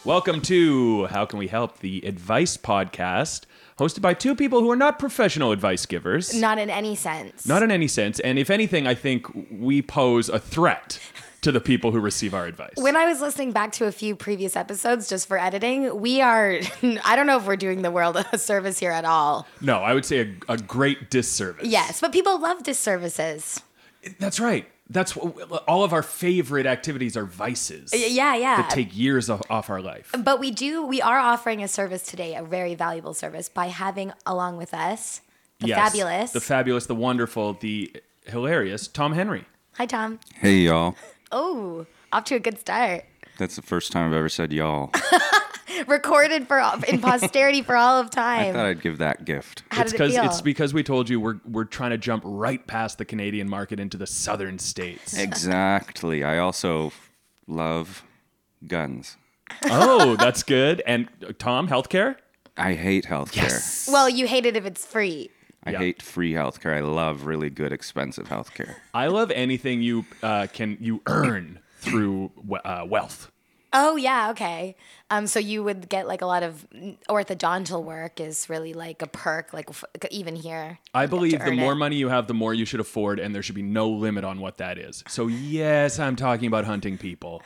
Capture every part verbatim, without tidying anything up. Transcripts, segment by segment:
Welcome to How Can We Help, the advice podcast, hosted by two people who are not professional advice givers. Not in any sense. Not in any sense. And if anything, I think we pose a threat to the people who receive our advice. When I was listening back to a few previous episodes just for editing, we are, I don't know if we're doing the world a service here at all. No, I would say a, a great disservice. Yes, but people love disservices. That's right. That's what, all of our favorite activities are vices. Yeah, yeah. That take years off, off our life. But we do, we are offering a service today, a very valuable service, by having along with us the Yes, fabulous. The fabulous, the wonderful, the hilarious Tom Henry. Hi, Tom. Hey, y'all. Oh, off to a good start. That's the first time I've ever said y'all. Recorded for in posterity for all of I time. thought I'd give that gift. How it's did it feel? It's because we told you we're we're trying to jump right past the Canadian market into the southern states. Exactly. I also love guns. Oh, that's good. And uh, Tom, healthcare? I hate healthcare. Yes. Well, you hate it if it's free. I Yeah. hate free healthcare. I love really good, expensive healthcare. I love anything you uh, can you earn through we- uh, wealth. Oh yeah, okay. Um, so you would get like a lot of orthodontal work is really like a perk, like f- even here. I you get believe to the earn more it. money you have, the more you should afford, and there should be no limit on what that is. So yes, I'm talking about hunting people.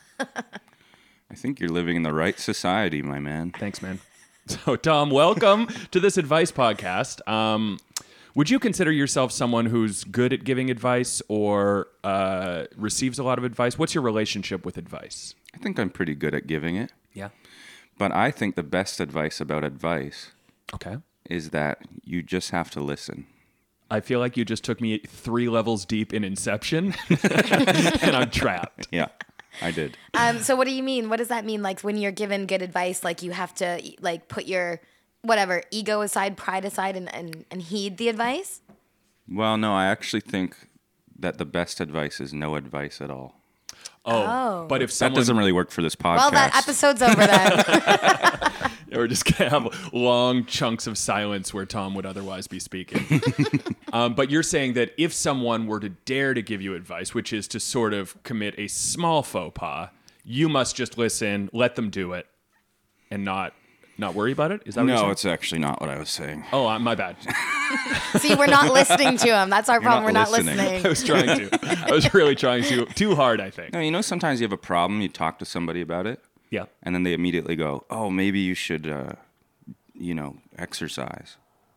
I think you're living in the right society, my man. Thanks, man. So, Tom, welcome to this advice podcast. Um, would you consider yourself someone who's good at giving advice or uh, receives a lot of advice? What's your relationship with advice? I think I'm pretty good at giving it. Yeah. But I think the best advice about advice Okay. is that you just have to listen. I feel like you just took me three levels deep in Inception, and I'm trapped. Yeah, I did. Um, so what do you mean? What does that mean? Like when you're given good advice, like you have to like put your whatever ego aside, pride aside, and and, and heed the advice. Well, no, I actually think that the best advice is no advice at all. Oh, Oh. but if That someone... doesn't really work for this podcast. Well, that episode's over then. We're just going to have long chunks of silence where Tom would otherwise be speaking. um, but you're saying that if someone were to dare to give you advice, which is to sort of commit a small faux pas, you must just listen, let them do it, and not not worry about it? Is that what you're No, saying? it's actually not what I was saying. Oh, uh, my bad. See, we're not listening to him. That's our problem. not We're not listening. listening. I was trying to. I was really trying to. Too hard, I think. No, you know, sometimes you have a problem, you talk to somebody about it, Yeah. and then they immediately go, oh, maybe you should, uh, you know, exercise.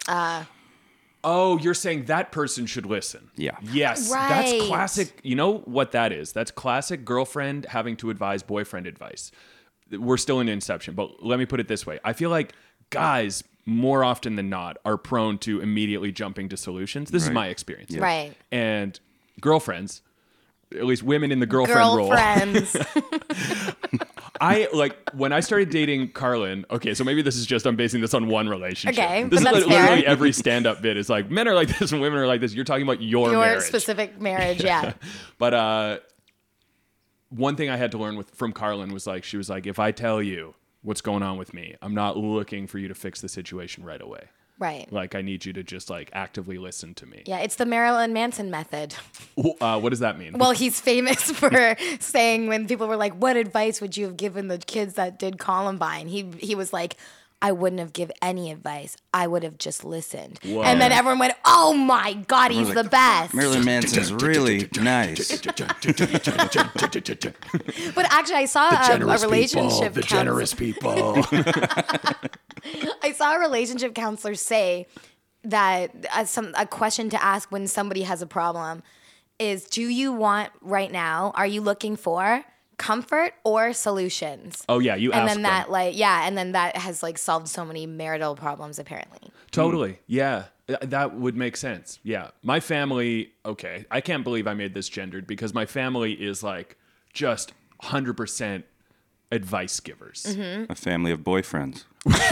Oh, you're saying that person should listen. Yeah. Yes. Right. That's classic. You know what that is? That's classic girlfriend having to advise boyfriend advice. We're still in Inception, but let me put it this way. I feel like guys, more often than not, are prone to immediately jumping to solutions. This is Right. my experience. Yeah. Right. And girlfriends, at least women in the girlfriend role. Girlfriends. I like when I started dating Carlin. Okay, so maybe this is just I'm basing this on one relationship. Okay, this but is that's li- literally fair. every stand-up bit is like men are like this and women are like this. You're talking about your, Your marriage. specific marriage, yeah. But uh, one thing I had to learn with from Carlin was like she was like, if I tell you what's going on with me, I'm not looking for you to fix the situation right away. Right. Like I need you to just like actively listen to me. Yeah, it's the Marilyn Manson method. Uh, what does that mean? Well, he's famous for saying when people were like, "What advice would you have given the kids that did Columbine?" He he was like, "I wouldn't have given any advice. I would have just listened." Whoa. And then everyone went, "Oh my God, he's like, the best." Marilyn Manson's really nice. But actually, I saw um, a relationship the counsel- generous people. I saw a relationship counselor say that uh, some a question to ask when somebody has a problem is, do you want right now, are you looking for comfort or solutions? Oh yeah, you and asked then them. that like yeah, and then that has like solved so many marital problems apparently. Totally. Yeah. Th- That would make sense. Yeah. My family, okay, I can't believe I made this gendered because my family is like just one hundred percent advice givers. Mm-hmm. A family of boyfriends.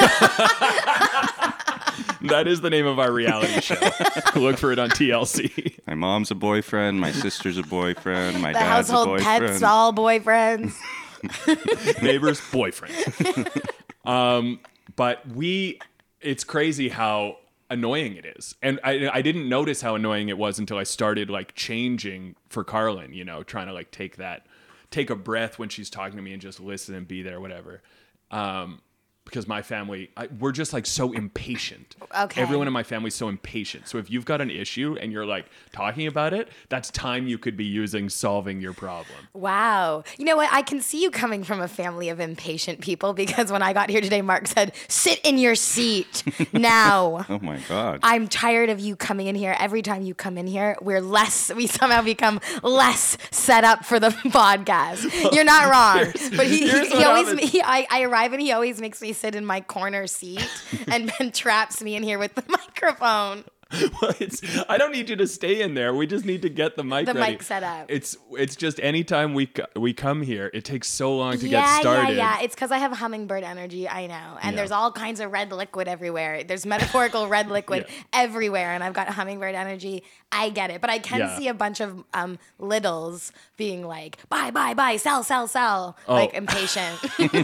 That is the name of our reality show. Look for it on T L C. My mom's a boyfriend, my sister's a boyfriend, my The dad's a household boyfriend. pets, all boyfriends. Neighbors, boyfriend. um, but we, it's crazy how annoying it is. And I, I didn't notice how annoying it was until I started like changing for Carlin, you know, trying to like take that take a breath when she's talking to me and just listen and be there, whatever. Um, because my family, I, we're just like so impatient. Okay. Everyone in my family is so impatient. So if you've got an issue and you're like talking about it, that's time you could be using solving your problem. Wow. You know what? I can see you coming from a family of impatient people because when I got here today, Mark said, sit in your seat now. Oh my God. I'm tired of you coming in here. Every time you come in here, we're less, we somehow become less set up for the podcast. You're not wrong. But he, here's he what always, happens. he, I, I arrive and he always makes me sit in my corner seat and, and traps me in here with the microphone. Well, it's, I don't need you to stay in there. We just need to get the mic The ready. mic set up. It's it's just anytime we co- we come here, it takes so long to yeah, get started. Yeah, yeah, It's because I have hummingbird energy, I know. And Yeah. there's all kinds of red liquid everywhere. There's metaphorical red liquid Yeah. everywhere, and I've got hummingbird energy. I get it. But I can Yeah. see a bunch of um, littles being like, buy, buy, buy, sell, sell, sell. Oh. Like impatient.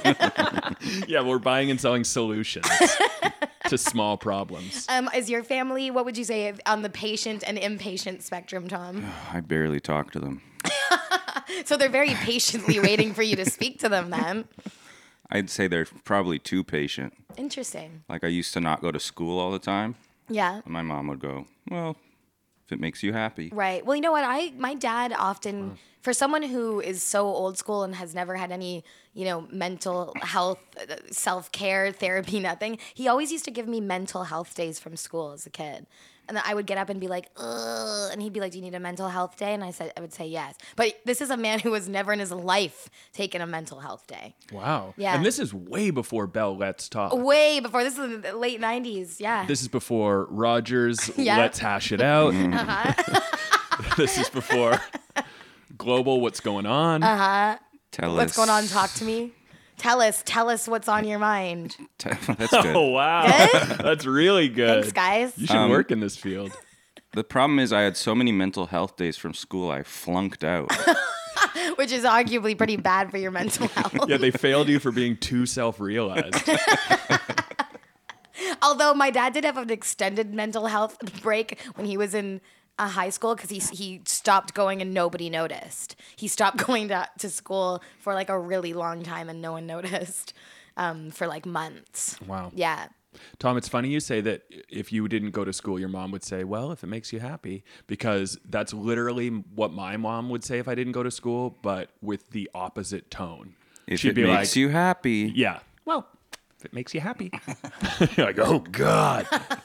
Yeah, we're buying and selling solutions to small problems. um, is your family, what would you say, on the patient and impatient spectrum, Tom? I barely talk to them. So they're very patiently waiting for you to speak to them then. I'd say they're probably too patient. Interesting. Like I used to not go to school all the time. Yeah. And my mom would go, well, if it makes you happy. Right. Well, you know what? I my dad often, for someone who is so old school and has never had any, you know, mental health, self care, therapy, nothing. He always used to give me mental health days from school as a kid. And then I would get up and be like, ugh. And he'd be like, do you need a mental health day? And I said, I would say yes. But this is a man who has never in his life taken a mental health day. Wow. Yeah. And this is way before Bell Let's Talk. Way before. This is the late nineties. Yeah. This is before Rogers Yeah. Let's Hash It Out. uh-huh. This is before Global What's Going On. Uh-huh. Tell What's us. going on? Talk to me. Tell us. Tell us what's on your mind. Te- That's good. Oh, wow. That's really good. Thanks, guys. You should Um, work in this field. The problem is I had so many mental health days from school I flunked out. Which is arguably pretty bad for your mental health. Yeah, they failed you for being too self-realized. Although my dad did have an extended mental health break when he was in uh, high school because he he stopped going and nobody noticed. He stopped going to, to school for like a really long time and no one noticed um, for like months. Wow. Yeah. Tom, it's funny you say that if you didn't go to school, your mom would say, well, if it makes you happy, because that's literally what my mom would say if I didn't go to school, but with the opposite tone. If She'd it be makes like, you happy. yeah, well, if it makes you happy. You're like, oh, God.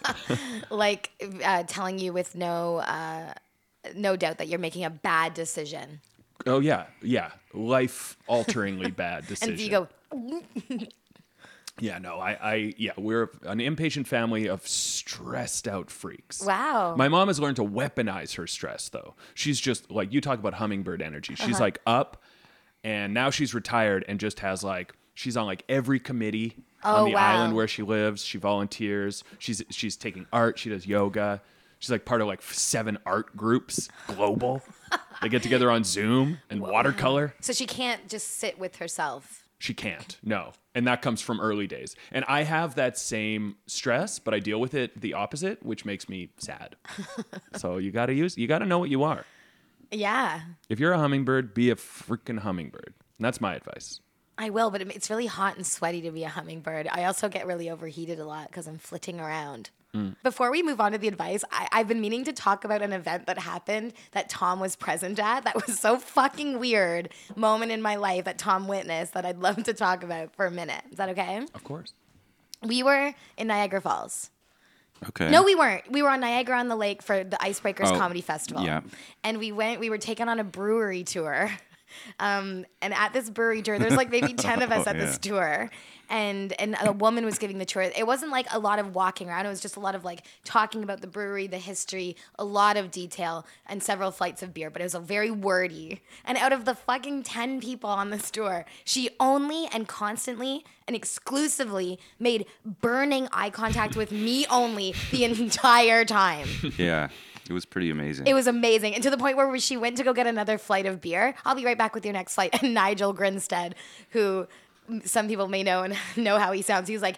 Like uh, telling you with no uh, no doubt that you're making a bad decision. Oh, yeah, yeah. Life-alteringly bad decision. And so you go, Yeah, no, I, I, yeah, we're an impatient family of stressed out freaks. wow. My mom has learned to weaponize her stress, though. She's just like, you talk about hummingbird energy. She's like up, and now she's retired and just has like, she's on like every committee Oh, on the wow. island where she lives. She volunteers. She's she's taking art. She does yoga. She's like part of like seven art groups, global. They get together on Zoom and watercolor. So she can't just sit with herself. She can't. No. And that comes from early days. And I have that same stress, but I deal with it the opposite, which makes me sad. So you got to use, you got to know what you are. Yeah. If you're a hummingbird, be a freaking hummingbird. And that's my advice. I will, but it- it's really hot and sweaty to be a hummingbird. I also get really overheated a lot because I'm flitting around. Before we move on to the advice, I, I've been meaning to talk about an event that happened that Tom was present at. That was so fucking weird moment in my life that Tom witnessed that I'd love to talk about for a minute. Is that okay? Of course. We were in Niagara Falls. Okay. No, we weren't. We were on Niagara on the Lake for the Icebreakers Oh, Comedy Festival. yeah. And we went, we were taken on a brewery tour. Um, and at this brewery tour, there's like maybe ten of us Oh, at this yeah. tour. And and a woman was giving the tour. It wasn't like a lot of walking around. It was just a lot of like talking about the brewery, the history, a lot of detail, and several flights of beer. But it was a very wordy. And out of the fucking ten people on this tour, she only and constantly and exclusively made burning eye contact with me only the entire time. Yeah. It was pretty amazing. It was amazing. And to the point where she went to go get another flight of beer. I'll be right back with your next flight. And Nigel Grinstead, who some people may know and know how he sounds, he was like,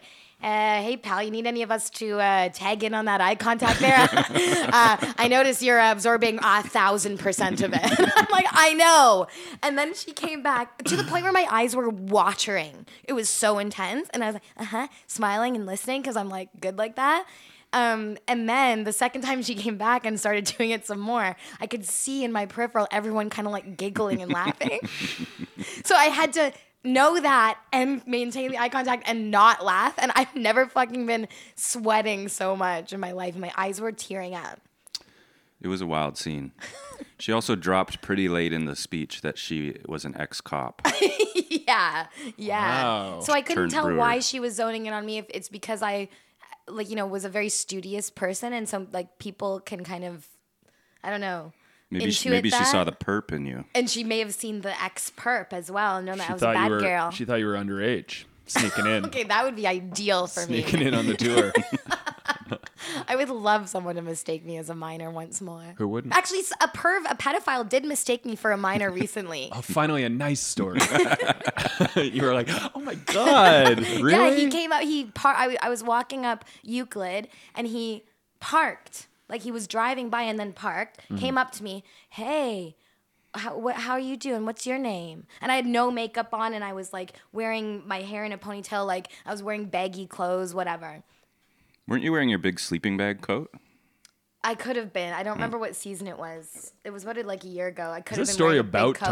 uh, hey, pal, you need any of us to uh, tag in on that eye contact there? uh, I notice you're absorbing a thousand percent of it. I'm like, I know. And then she came back to the point where my eyes were watering. It was so intense. And I was like, uh-huh, smiling and listening because I'm like good like that. Um, and then the second time she came back and started doing it some more, I could see in my peripheral everyone kind of like giggling and laughing. So I had to know that and maintain the eye contact and not laugh. And I've never fucking been sweating so much in my life. My eyes were tearing up. It was a wild scene. She also dropped pretty late in the speech that she was an ex-cop. yeah, yeah. Wow. So I couldn't Turned tell brewer. why she was zoning in on me. If it's because I, like, you know, was a very studious person, and so like people can kind of, I don't know. Maybe she, intuit maybe she that. saw the perp in you. And she may have seen the ex perp as well and known that She I was a thought bad you were. girl. She thought you were underage, sneaking in, Okay, that would be ideal for sneaking me. in on the tour. I would love someone to mistake me as a minor once more. Who wouldn't? Actually, a perv, a pedophile did mistake me for a minor recently. Oh, finally, a nice story. You were like, oh my god, really? Yeah, he came out. He par- I, I was walking up Euclid, and he parked. Like he was driving by and then parked. Mm-hmm. Came up to me. Hey, how what, how are you doing? What's your name? And I had no makeup on, and I was like wearing my hair in a ponytail. Like I was wearing baggy clothes, whatever. Weren't you wearing your big sleeping bag coat? I could have been. I don't remember what season it was. It was voted like a year ago. I could Is have this been story wearing a big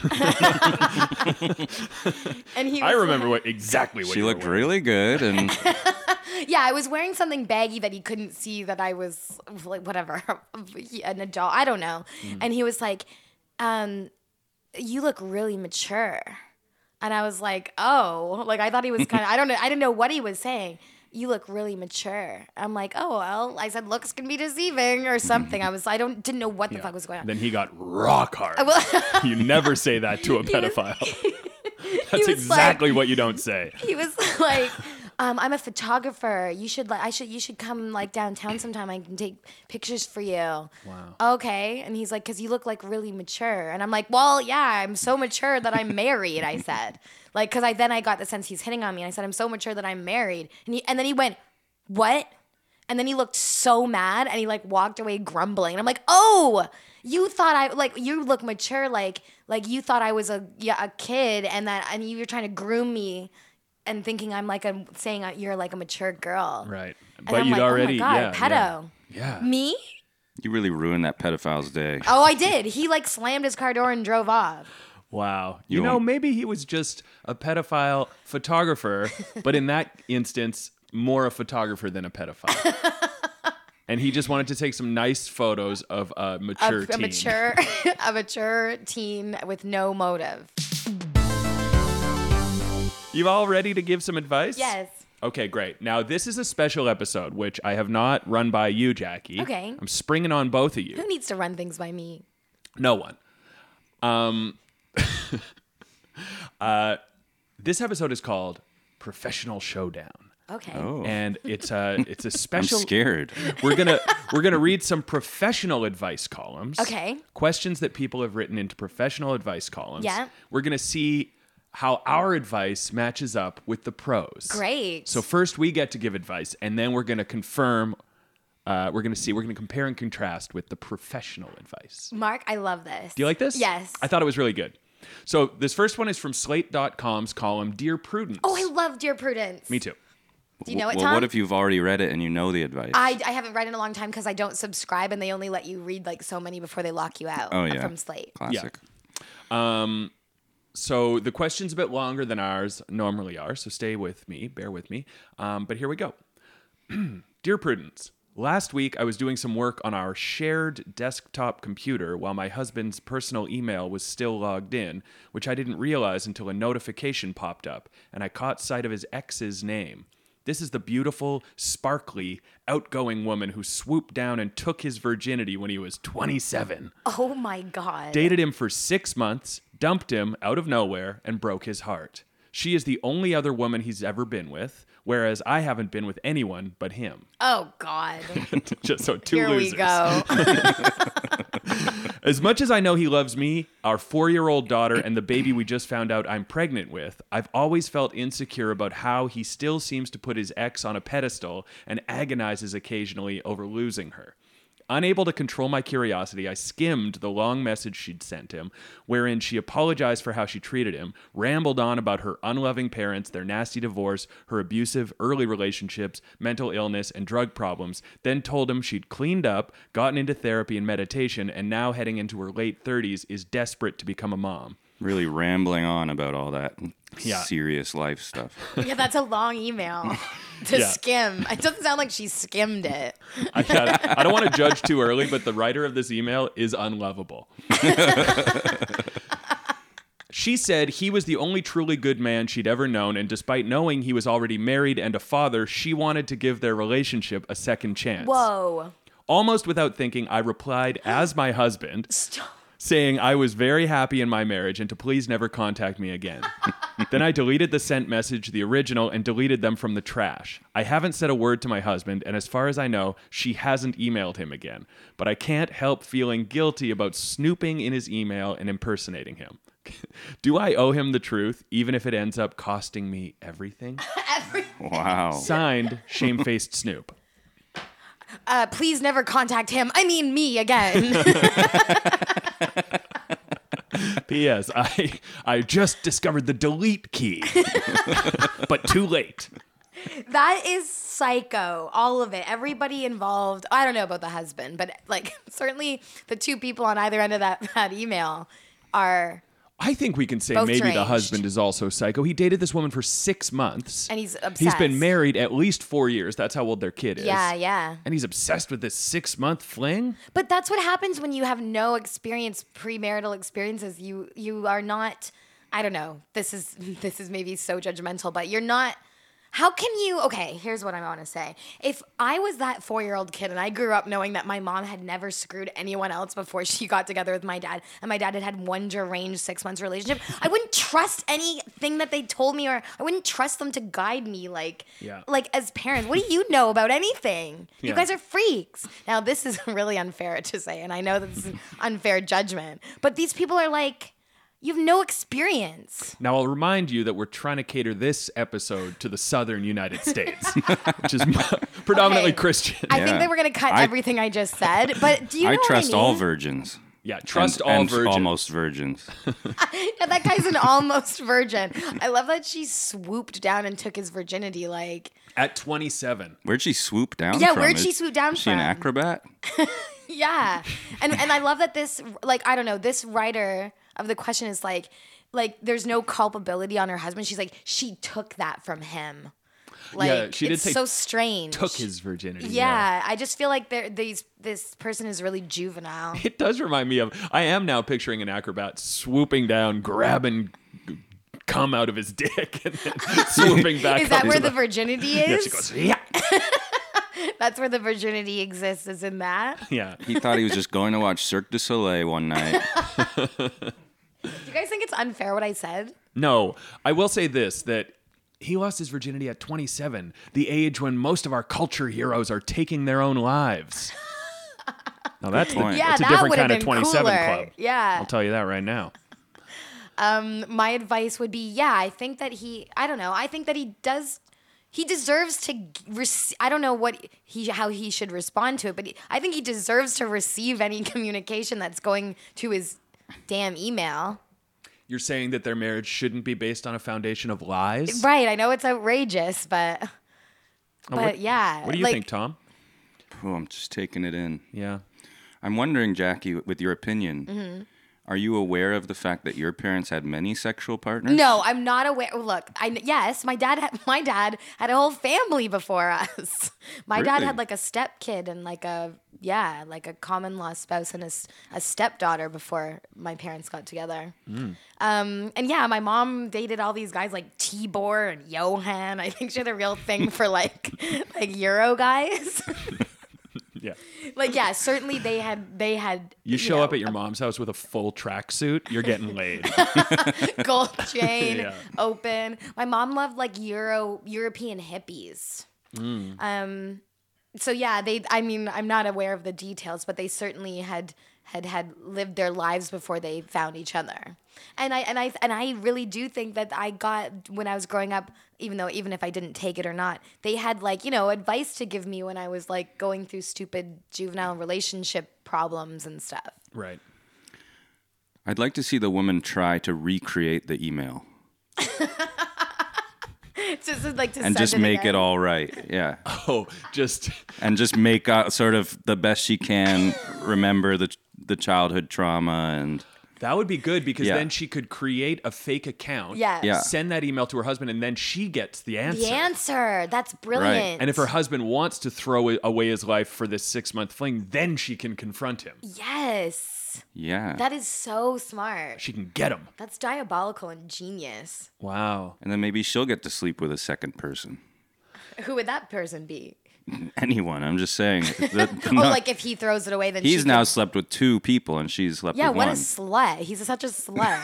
about coat. Tom? And he I was remember like- what exactly what She you were looked wearing. really good, and Yeah, I was wearing something baggy that he couldn't see that I was like whatever, an adult. I don't know. Mm. And he was like, um, "You look really mature," and I was like, "Oh," like I thought he was kind of. I don't know. I didn't know what he was saying. You look really mature. I'm like, "Oh well," I said, "Looks can be deceiving" or something. I was. I don't didn't know what the Yeah. fuck was going on. Then he got rock hard. Well, You never say that to a was- pedophile. That's was exactly like- what you don't say. he was like, um, "I'm a photographer. You should like, I should, you should come like downtown sometime. I can take pictures for you." Wow. Okay. And he's like, "Cause you look like really mature." And I'm like, "Well, yeah, I'm so mature that I'm married." I said, like, cause I then I got the sense he's hitting on me. And I said, "I'm so mature that I'm married." And he, and then he went, "What?" And then he looked so mad and he like walked away grumbling. And I'm like, "Oh, you thought I like you look mature, like like you thought I was a yeah a kid, and that and you were trying to groom me, and thinking I'm like a saying you're like a mature girl." Right. And But I'm you'd like, already, oh my God, yeah, pedo. yeah. Yeah. Me? you really ruined that pedophile's day. Oh, I did. He like slammed his car door and drove off. Wow. You, You know, won't- maybe he was just a pedophile photographer, but in that instance, more a photographer than a pedophile. And he just wanted to take some nice photos of a mature A, a teen. mature, a mature teen with no motive. You all ready to give some advice? Yes. Okay, great. Now, this is a special episode, which I have not run by you, Jackie. Okay. I'm springing on both of you. Who needs to run things by me? No one. Um, uh, this episode is called Professional Showdown. Okay. Oh, And it's a it's a I'm special. scared. We're gonna we're gonna read some professional advice columns. Okay. Questions that people have written into professional advice columns. Yeah. We're gonna see how our advice matches up with the pros. Great. So first we get to give advice, and then we're gonna confirm. Uh, we're gonna see. We're gonna compare and contrast with the professional advice. Mark, I love this. Do you like this? Yes. I thought it was really good. So this first one is from Slate dot com's column Dear Prudence. Oh, I love Dear Prudence. Me too. Do you know it, well, Tom? what if you've already read it and you know the advice? I, I haven't read in a long time because I don't subscribe and they only let you read like so many before they lock you out Oh, yeah. from Slate. Classic. Um, so the question's a bit longer than ours normally are, so stay with me, bear with me. Um, but here we go. Dear Prudence, last week I was doing some work on our shared desktop computer while my husband's personal email was still logged in, which I didn't realize until a notification popped up, and I caught sight of his ex's name. This is the beautiful, sparkly, outgoing woman who swooped down and took his virginity when he was twenty-seven. Oh my God. Dated him for six months, dumped him out of nowhere, and broke his heart. She is the only other woman he's ever been with, whereas I haven't been with anyone but him. Oh God. Just so two Here losers. we go. As much as I know he loves me, our four-year-old daughter, and the baby we just found out I'm pregnant with, I've always felt insecure about how he still seems to put his ex on a pedestal and agonizes occasionally over losing her. Unable to control my curiosity, I skimmed the long message she'd sent him, wherein she apologized for how she treated him, rambled on about her unloving parents, their nasty divorce, her abusive early relationships, mental illness, and drug problems, then told him she'd cleaned up, gotten into therapy and meditation, and now heading into her late thirties is desperate to become a mom. Really rambling on about all that Yeah. serious life stuff. Yeah, that's a long email to Yeah. skim. It doesn't sound like she skimmed it. I, gotta- I don't want to judge too early, but the writer of this email is unlovable. She said he was the only truly good man she'd ever known, and despite knowing he was already married and a father, she wanted to give their relationship a second chance. Whoa. Almost without thinking, I replied as my husband, Stop. saying I was very happy in my marriage and to please never contact me again. Then I deleted the sent message, the original, and deleted them from the trash. I haven't said a word to my husband, and as far as I know, she hasn't emailed him again. But I can't help feeling guilty about snooping in his email and impersonating him. Do I owe him the truth, even if it ends up costing me everything? Every, Wow. Signed, Shamefaced Snoop. uh, please never contact him. I mean me again. P S. I I just discovered the delete key, but too late. That is psycho. All of it. Everybody involved. I don't know about the husband, but like certainly the two people on either end of that, that email are, I think we can say Both maybe the deranged. husband is also psycho. He dated this woman for six months. and he's obsessed. He's been married at least four years. That's how old their kid is. Yeah, yeah. And he's obsessed with this six-month fling? But that's what happens when you have no experience, premarital experiences. You you are not. I don't know. This is this is maybe so judgmental, but you're not. How can you? Okay, here's what I want to say. If I was that four-year-old kid and I grew up knowing that my mom had never screwed anyone else before she got together with my dad, and my dad had had one deranged six months relationship, I wouldn't trust anything that they told me, or I wouldn't trust them to guide me. Like, Yeah. like as parents, what do you know about anything? You Yeah. guys are freaks. Now, this is really unfair to say, and I know that this is unfair judgment, but these people are like, you have no experience. Now, I'll remind you that we're trying to cater this episode to the southern United States, which is predominantly Okay. Christian. I Yeah. think they were going to cut I- everything I just said, but do you know I what trust I mean? all virgins. Yeah, trust and, all and virgins. almost virgins. Yeah, that guy's an almost virgin. I love that she swooped down and took his virginity. Like, At twenty-seven. Where'd she swoop down Yeah, from? where'd Is- she swoop down is she an from? acrobat? yeah, and and I love that this, like, I don't know, this writer of the question is like, like, there's no culpability on her husband. She's like, she took that from him. Like, Yeah, she did it's say so strange. Took his virginity. Yeah, I just feel like there, these this person is really juvenile. It does remind me of, I am now picturing an acrobat swooping down, grabbing cum out of his dick, and then swooping back. Is that up where to the virginity is? Yeah, she goes, yeah. That's where the virginity exists, is in that. Yeah. He thought he was just going to watch Cirque du Soleil one night. Do you guys think it's unfair what I said? No, I will say this, that he lost his virginity at twenty-seven, the age when most of our culture heroes are taking their own lives. Now that's, the, point. Yeah, that's a that different would've kind of been twenty-seven cooler. club. Yeah. I'll tell you that right now. My advice would be, yeah, I think that he, I don't know, I think that he does, he deserves to, rec- I don't know what he, how he should respond to it, but he, I think he deserves to receive any communication that's going to his damn email. You're saying that their marriage shouldn't be based on a foundation of lies? Right, I know it's outrageous, but, but what- yeah. What do you like, think, Tom? Oh, I'm just taking it in. Yeah. I'm wondering, Jackie, with your opinion, Mm-hmm. are you aware of the fact that your parents had many sexual partners? No, I'm not aware. Look, I yes, my dad had my dad had a whole family before us. My dad Really? had like a step kid and like a yeah, like a common law spouse and a, s- a stepdaughter before my parents got together. Um, and yeah, my mom dated all these guys like Tibor and Johan. I think she had a real thing for like like Euro guys. Yeah. Like yeah, certainly they had they had You show know, up at your mom's house with a full tracksuit, you're getting laid. gold chain Yeah. open. My mom loved like Euro European hippies. Um, so yeah, they. I mean, I'm not aware of the details, but they certainly had had had lived their lives before they found each other. And I and I and I really do think that I got when I was growing up, even though even if I didn't take it or not, they had like, you know, advice to give me when I was like going through stupid juvenile relationship problems and stuff. Right. I'd like to see the woman try to recreate the email Just like to and send just it make again. it all right. Yeah. Oh, just And just make uh, sort of the best she can remember the the childhood trauma and that would be good because Yeah. then she could create a fake account, Yes. Yeah. send that email to her husband, and then she gets the answer. The answer. That's brilliant. And if her husband wants to throw away his life for this six month fling, then she can confront him. Yes. yeah. That is so smart. She can get him. That's diabolical and genius. Wow. and then maybe she'll get to sleep with a second person. Who would that person be? Anyone. I'm just saying. That- Oh, not- like if he throws it away, then he's she now could- slept with two people and she's slept Yeah, with what one. a slut. He's such a slut.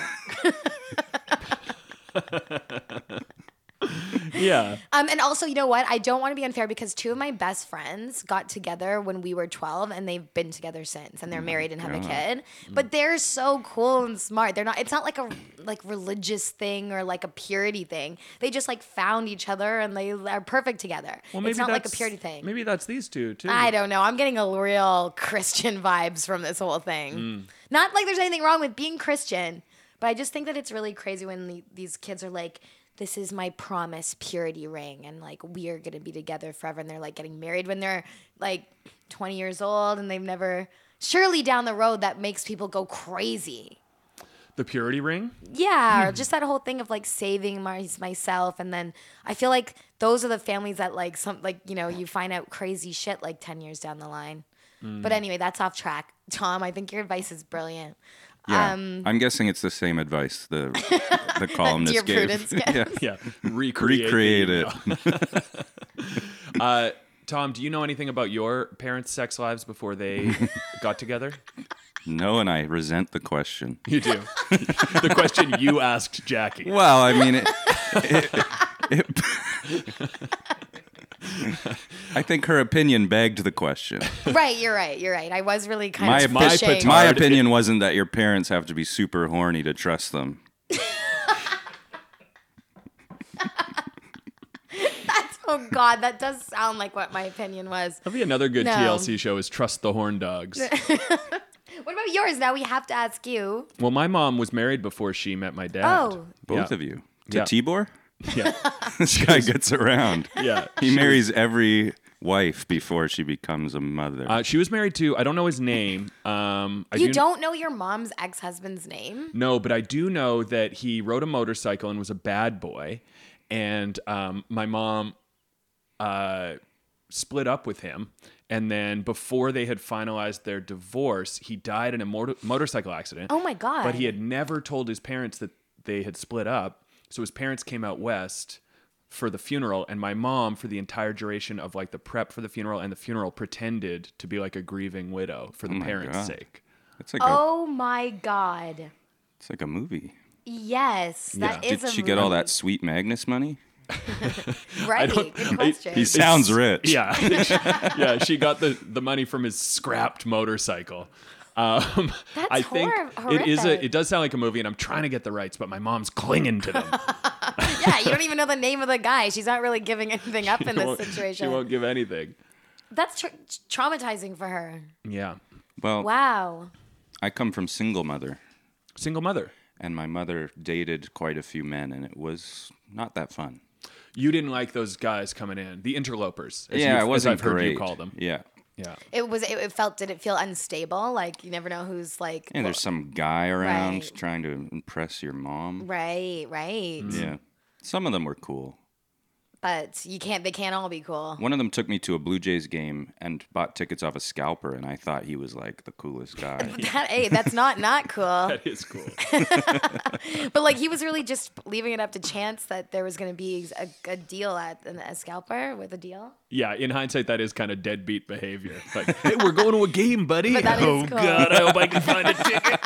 Yeah. Um, and also, you know what? I don't want to be unfair because two of my best friends got together when we were twelve, and they've been together since, and they're married and have a kid. But they're so cool and smart. They're not. It's not like a like religious thing or like a purity thing. They just like found each other, and they are perfect together. Well, it's not like a that's- purity thing. Maybe that's these two, too. I don't know. I'm getting a real Christian vibes from this whole thing. Not like there's anything wrong with being Christian, but I just think that it's really crazy when the, these kids are like, this is my promise purity ring, and like we are gonna be together forever, and they're like getting married when they're like twenty years old, and they've never. Surely down the road that makes people go crazy. The purity ring? Yeah, or just that whole thing of like saving my, myself, and then I feel like those are the families that like some like you know you find out crazy shit like ten years down the line. But anyway, that's off track. Tom, I think your advice is brilliant. Yeah. Um, I'm guessing it's the same advice the the columnist Dear gave. Prudence gives. yeah. Yeah. Recreate, Recreate the it. email. uh, Tom, do you know anything about your parents' sex lives before they got together? No, and I resent the question. You do. The question you asked Jackie. Well, I mean, it, it, it, I think her opinion begged the question. Right, you're right. You're right. I was really kind My, of my pushing. petard. my opinion wasn't that your parents have to be super horny to trust them. That's, oh God, that does sound like what my opinion was. That'd be another good No. T L C show is Trust the Horn Dogs. What about yours? Now we have to ask you. Well, my mom was married before she met my dad. Oh, Both Yeah. of you. To Yeah. Tibor? Yeah. This guy gets around. Yeah. He marries every wife before she becomes a mother. Uh, she was married to, I don't know his name. Um, I you do, don't know your mom's ex-husband's name? No, but I do know that he rode a motorcycle and was a bad boy. And um, my mom uh, split up with him. And then before they had finalized their divorce, he died in a motor- motorcycle accident. Oh my God. But he had never told his parents that they had split up. So his parents came out west for the funeral, and my mom, for the entire duration of like the prep for the funeral and the funeral, pretended to be like a grieving widow for the Oh my parents' God. sake. It's like a Oh my God. it's like a movie. Yes, that Yeah. is Did a she get all movie. that sweet Magnus money? Right, don't- good I- question. He sounds rich. Yeah, I think she- yeah. She got the, the money from his scrapped motorcycle. Um, That's I think hor- it is a. horrific. It does sound like a movie, and I'm trying to get the rights, but my mom's clinging to them. Yeah, you don't even know the name of the guy. She's not really giving anything up in She this won't- situation. She won't give anything. That's tra- traumatizing for her. Yeah, Well, Wow. I come from single mother, single mother. and my mother dated quite a few men, and it was not that fun. You didn't like those guys coming in, the interlopers. As yeah, you've- it wasn't as I've heard great. you call them. Yeah. Yeah. It was. It, it felt. Did it feel unstable? Like you never know who's like. And there's some guy around Right. trying to impress your mom. Right. Right. Yeah. Some of them were cool. But you can't. They can't all be cool. One of them took me to a Blue Jays game and bought tickets off a scalper, and I thought he was like the coolest guy. That, hey, that's not not cool. That is cool. But like he was really just leaving it up to chance that there was going to be a, a deal at an, a scalper with a deal. Yeah, in hindsight, that is kind of deadbeat behavior. Like, hey, we're going to a game, buddy. But that is oh cool. God, I hope I can find a ticket.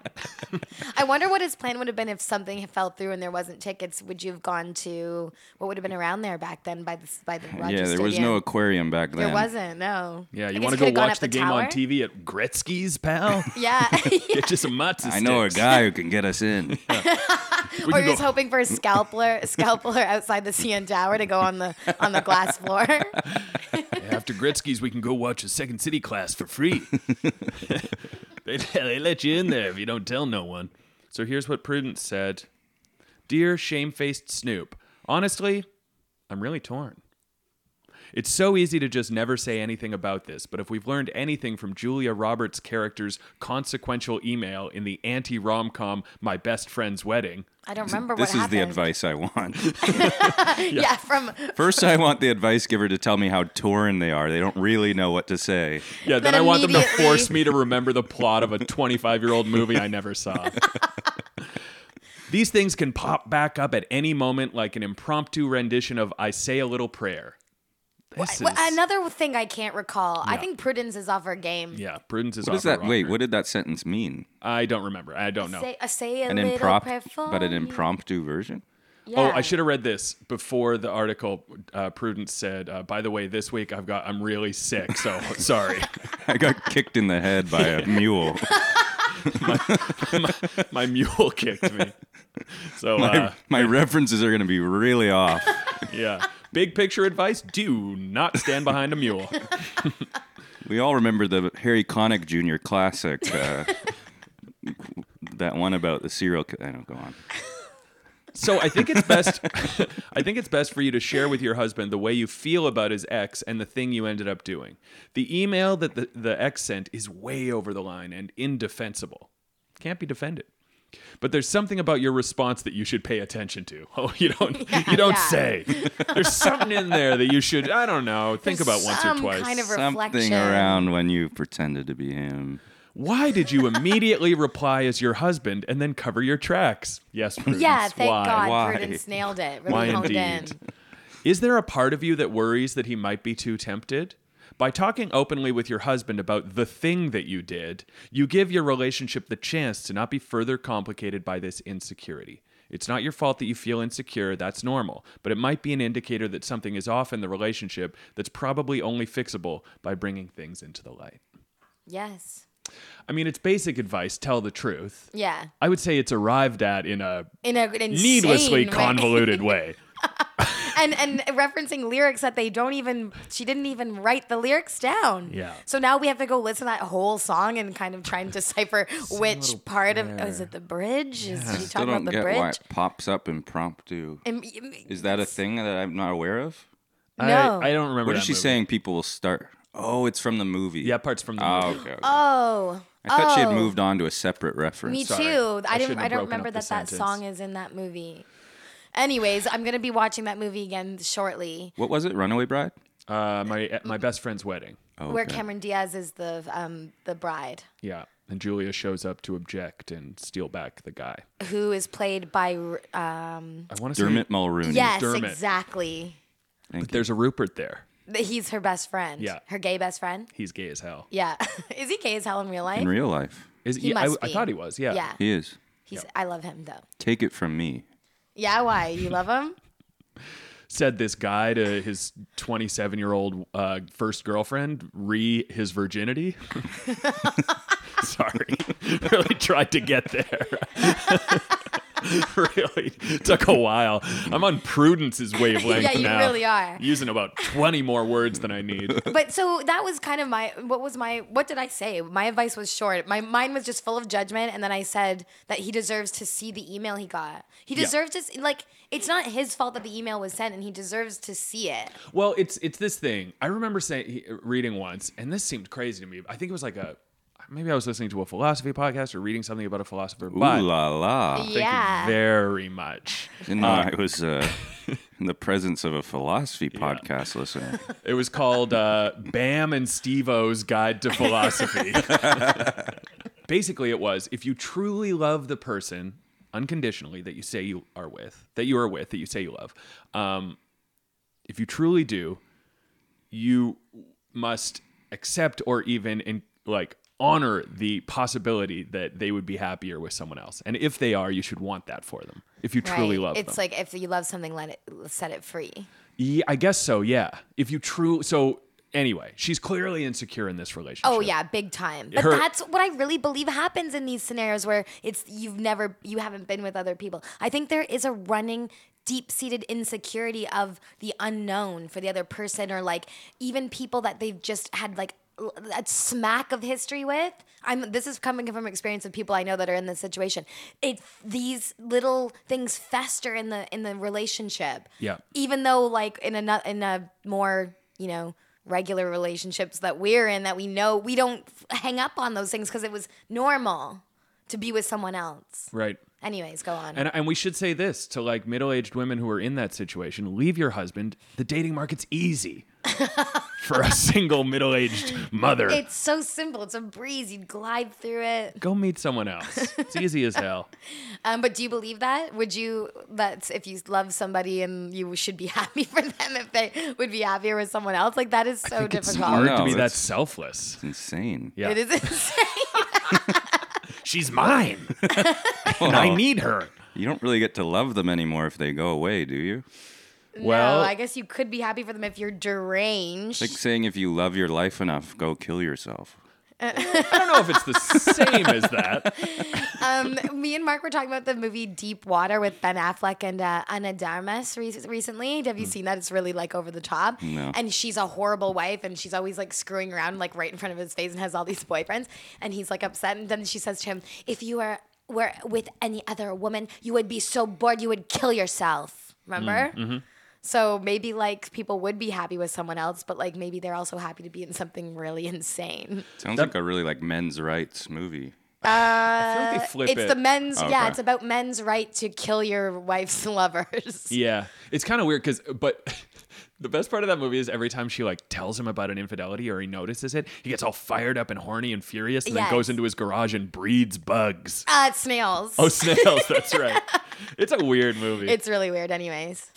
I wonder what his plan would have been if something fell through and there wasn't tickets. Would you have gone to what would have been around there? there back then by the by the Rogers Yeah, there was Stadium. no aquarium back then. There wasn't. No. Yeah, I you guess want to could've go gone watch up the game tower? on T V at Gretzky's, pal? Yeah. Get you some matzo I know a sticks. guy who can get us in. We Or can you're go- just hoping for a scalpel, a scalpel outside the C N Tower to go on the on the glass floor. After Gretzky's, we can go watch a Second City class for free. they, they let you in there if you don't tell no one. So here's what Prudence said. Dear shamefaced Snoop, honestly, I'm really torn. It's so easy to just never say anything about this, but if we've learned anything from Julia Roberts' character's consequential email in the anti-rom-com My Best Friend's Wedding, I don't remember This what is the happened. advice I want. Yeah, from First, I want the advice giver to tell me how torn they are. They don't really know what to say. yeah, then Then I want them to immediately- force me to remember the plot of a twenty-five-year-old movie I never saw. These things can pop back up at any moment like an impromptu rendition of I Say a Little Prayer. This Well, is- another thing I can't recall. I Yeah. think Prudence is off her game. Yeah, Prudence is What off is her that? Wait, rocker. what did that sentence mean? I don't remember. I don't know. Say, uh, say a An little improp, prayer for but an me. impromptu version. Yeah. Oh, I should have read this before the article. Uh, Prudence said, uh, "By the way, this week I've got I'm really sick, so sorry. I got kicked in the head by a mule. My mule kicked me." So My, uh, my references are going to be really off. yeah, big picture advice: do not stand behind a mule. We all remember the Harry Connick Junior classic, uh, that one about the serial. ki- I don't go on. So I think it's best. I think it's best for you to share with your husband the way you feel about his ex and the thing you ended up doing. The email that the, the ex sent is way over the line and indefensible. Can't be defended. But there's something about your response that you should pay attention to. Oh, you don't. you don't yeah. say. There's something in there that you should. I don't know. Think There's about once or some twice. kind of Something reflection. around when you pretended to be him. Why did you immediately reply as your husband and then cover your tracks? Yes, Prudence. Yeah, thank Why? God Why? Prudence nailed it. Really Why honed indeed? in. Is there a part of you that worries that he might be too tempted? By talking openly with your husband about the thing that you did, you give your relationship the chance to not be further complicated by this insecurity. It's not your fault that you feel insecure, that's normal, but it might be an indicator that something is off in the relationship that's probably only fixable by bringing things into the light. Yes. I mean, it's basic advice, tell the truth. Yeah. I would say it's arrived at in a In a an needlessly insane way. convoluted way. and and referencing lyrics that they don't even she didn't even write the lyrics down. Yeah. So now we have to go listen to that whole song and kind of try and decipher which part of oh, is it the bridge? Is she Still talking don't about the get bridge? why it pops up impromptu. And- Is that a thing that I'm not aware of? No. I, I don't remember What that is she movie. saying? People will start. Oh, it's from the movie. Yeah, parts from the Oh, movie. okay. okay. Oh. I thought she had oh. moved on to a separate reference. Me Sorry. too. I I shouldn't didn't. I have don't broken remember up the that that sentence. song is in that movie. Anyways, I'm gonna be watching that movie again shortly, What was it? Runaway Bride? Uh, my my best friend's wedding. Oh, where okay. Cameron Diaz is the um the bride, Yeah, and Julia shows up to object and steal back the guy. who is played by um. I want to Dermot Mulrooney. Yes, Dermot. exactly. Thank But there's a Rupert there. Th- He's her best friend. Yeah. Her gay best friend. He's gay as hell. Yeah. Is he gay as hell in real life? In real life, Is He yeah, I, must I be. thought he was. Yeah. Yeah. he is. He's. I love him though. Take it from me. Yeah. Why? You love him? Said this guy to his twenty-seven year old uh, first girlfriend, re his virginity. Sorry, really tried to get there. Really took a while. I'm on Prudence's wavelength Yeah, you now. really are. Using about twenty more words than I need. But so that was kind of my. What was my? What did I say? My advice was short. My mind was just full of judgment, and then I said that he deserves to see the email he got. He Yeah. deserves to s- like. It's not his fault that the email was sent, and he deserves to see it. Well, it's it's this thing. I remember saying reading once, and this seemed crazy to me. I think it was like a maybe I was listening to a philosophy podcast or reading something about a philosopher. Ooh But la la. thank you Yeah. very much. Didn't know I was uh, in the presence of a philosophy podcast listener. It was called uh, Bam and Steve-O's Guide to Philosophy. Basically, it was if you truly love the person unconditionally that you say you are with, that you are with, that you say you love, um, if you truly do, you must accept or even in, like honor the possibility that they would be happier with someone else. And if they are, you should want that for them. If you truly Right. love It's them. like if you love something, let it set it free. Yeah, I guess so. Yeah. If you true so anyway, she's clearly insecure in this relationship. Oh yeah, big time. But Her- that's what I really believe happens in these scenarios where it's you've never you haven't been with other people. I think there is a running deep-seated insecurity of the unknown for the other person, or like even people that they've just had like a smack of history with. I'm this is coming from experience of people I know that are in this situation. It these little things fester in the in the relationship. Yeah. Even though like in a in a more, you know, regular relationships that we're in, that we know we don't hang up on those things because it was normal to be with someone else. Right. Anyways, go on. And and we should say this to like middle-aged women who are in that situation: leave your husband. The dating market's easy for a single middle-aged mother. It's so simple. It's a breeze. You glide through it. Go meet someone else. It's easy as hell. Um, but do you believe that? Would you that if you love somebody and you should be happy for them if they would be happier with someone else? Like that is so I think it's difficult. hard No, to be that that's- selfless. It's insane. Yeah. It is insane. She's mine. And I need her. You don't really get to love them anymore if they go away, do you? Well- no, I guess you could be happy for them if you're deranged. It's like saying if you love your life enough, go kill yourself. I don't know if it's the same as that. Um, me and Mark were talking about the movie Deep Water with Ben Affleck and uh, Ana de Armas re- recently. Have you seen that? It's really like over the top. No. And she's a horrible wife, and she's always like screwing around like right in front of his face, and has all these boyfriends. And he's like upset, and then she says to him, "If you were were with any other woman, you would be so bored you would kill yourself." Remember? Mm-hmm. So maybe like people would be happy with someone else, but like maybe they're also happy to be in something really insane. Sounds like a really like men's rights movie. I feel like they flip It's it. the men's, yeah, Okay. it's about men's right to kill your wife's lovers. Yeah, it's kind of weird because, but the best part of that movie is every time she like tells him about an infidelity or he notices it, he gets all fired up and horny and furious, and Yes. then goes into his garage and breeds bugs. Uh, it's snails. Oh, snails! That's right. It's a weird movie. It's really weird, anyways.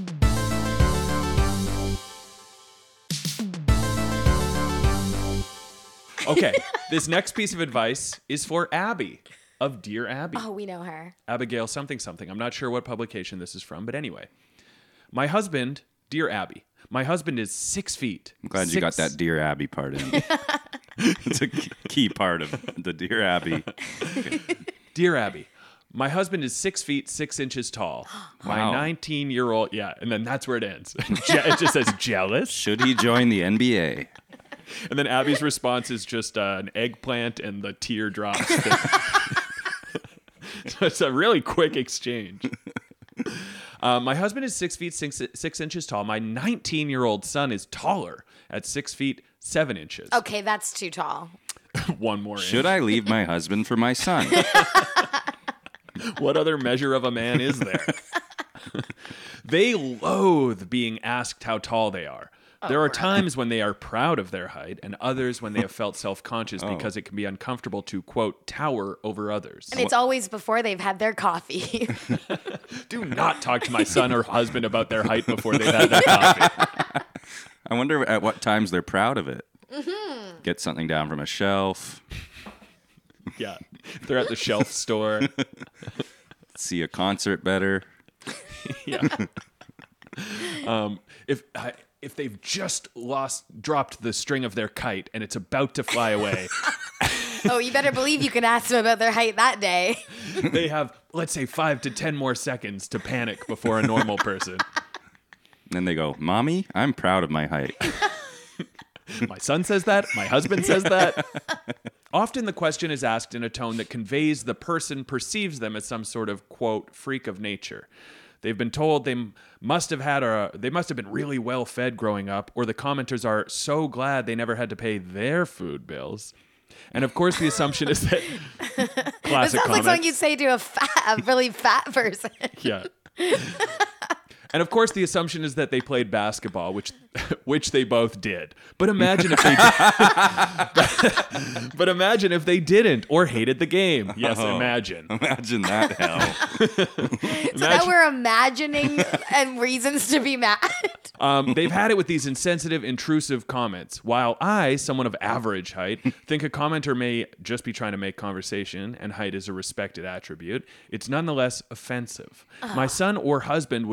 Okay, this next piece of advice is for Abby of Dear Abby. Oh, we know her. Abigail something something. I'm not sure what publication this is from, but anyway. My husband, Dear Abby, my husband is six feet. I'm glad you got that Dear Abby part in. It's a key- key part of the Dear Abby. Dear Abby, my husband is six feet, six inches tall. My Wow. nineteen-year-old, yeah, and then that's where it ends. Je- it just says jealous. Should he join the N B A? And then Abby's response is just uh, an eggplant and the teardrops. that- so it's a really quick exchange. Uh, my husband is six feet six, six inches tall. My nineteen-year-old son is taller at six feet seven inches. Okay, that's too tall. One more. Should inch. I leave my husband for my son? What other measure of a man is there? They loathe being asked how tall they are. There are times when they are proud of their height, and others when they have felt self-conscious because it can be uncomfortable to, quote, tower over others. And it's always before they've had their coffee. Do not talk to my son or husband about their height before they've had their coffee. I wonder at what times they're proud of it. Mm-hmm. Get something down from a shelf, Yeah. If they're at the shelf store. see a concert better. Yeah. Um, if I, if they've just lost, dropped the string of their kite and it's about to fly away, Oh, you better believe you can ask them about their height that day. they have, let's say, five to ten more seconds to panic before a normal person. And then they go, "Mommy, I'm proud of my height." My son says that. My husband says that. Often the question is asked in a tone that conveys the person perceives them as some sort of, quote, freak of nature. They've been told they m- must have had a, they must have been really well fed growing up, or the commenters are so glad they never had to pay their food bills. And of course, the assumption is that It classic sounds like comments. something you'd say to a fat, a really fat person. Yeah. And of course, the assumption is that they played basketball, which which they both did. But imagine if they but, but imagine if they didn't or hated the game. Yes, Oh. imagine. Imagine that hell. So now we're imagining and reasons to be mad. Um, they've had it with these insensitive, intrusive comments. While I, someone of average height, think a commenter may just be trying to make conversation, and height is a respected attribute, it's nonetheless offensive. My son or husband would never ask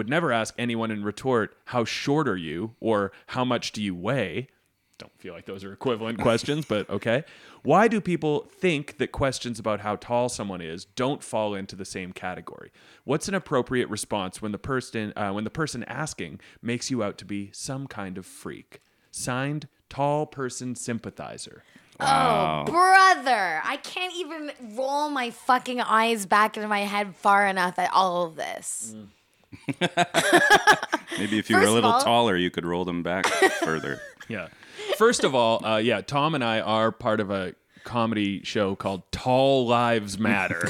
ask anyone in retort, how short are you? Or how much do you weigh? Don't feel like those are equivalent questions, but okay. Why do people think that questions about how tall someone is don't fall into the same category? What's an appropriate response when the person uh, when the person asking makes you out to be some kind of freak? Signed, Tall Person Sympathizer. Wow. Oh, brother. I can't even roll my fucking eyes back into my head far enough at all of this. Mm. Maybe if you were First a of little all- taller, you could roll them back further. Yeah. First of all, uh, yeah, Tom and I are part of a comedy show called Tall Lives Matter.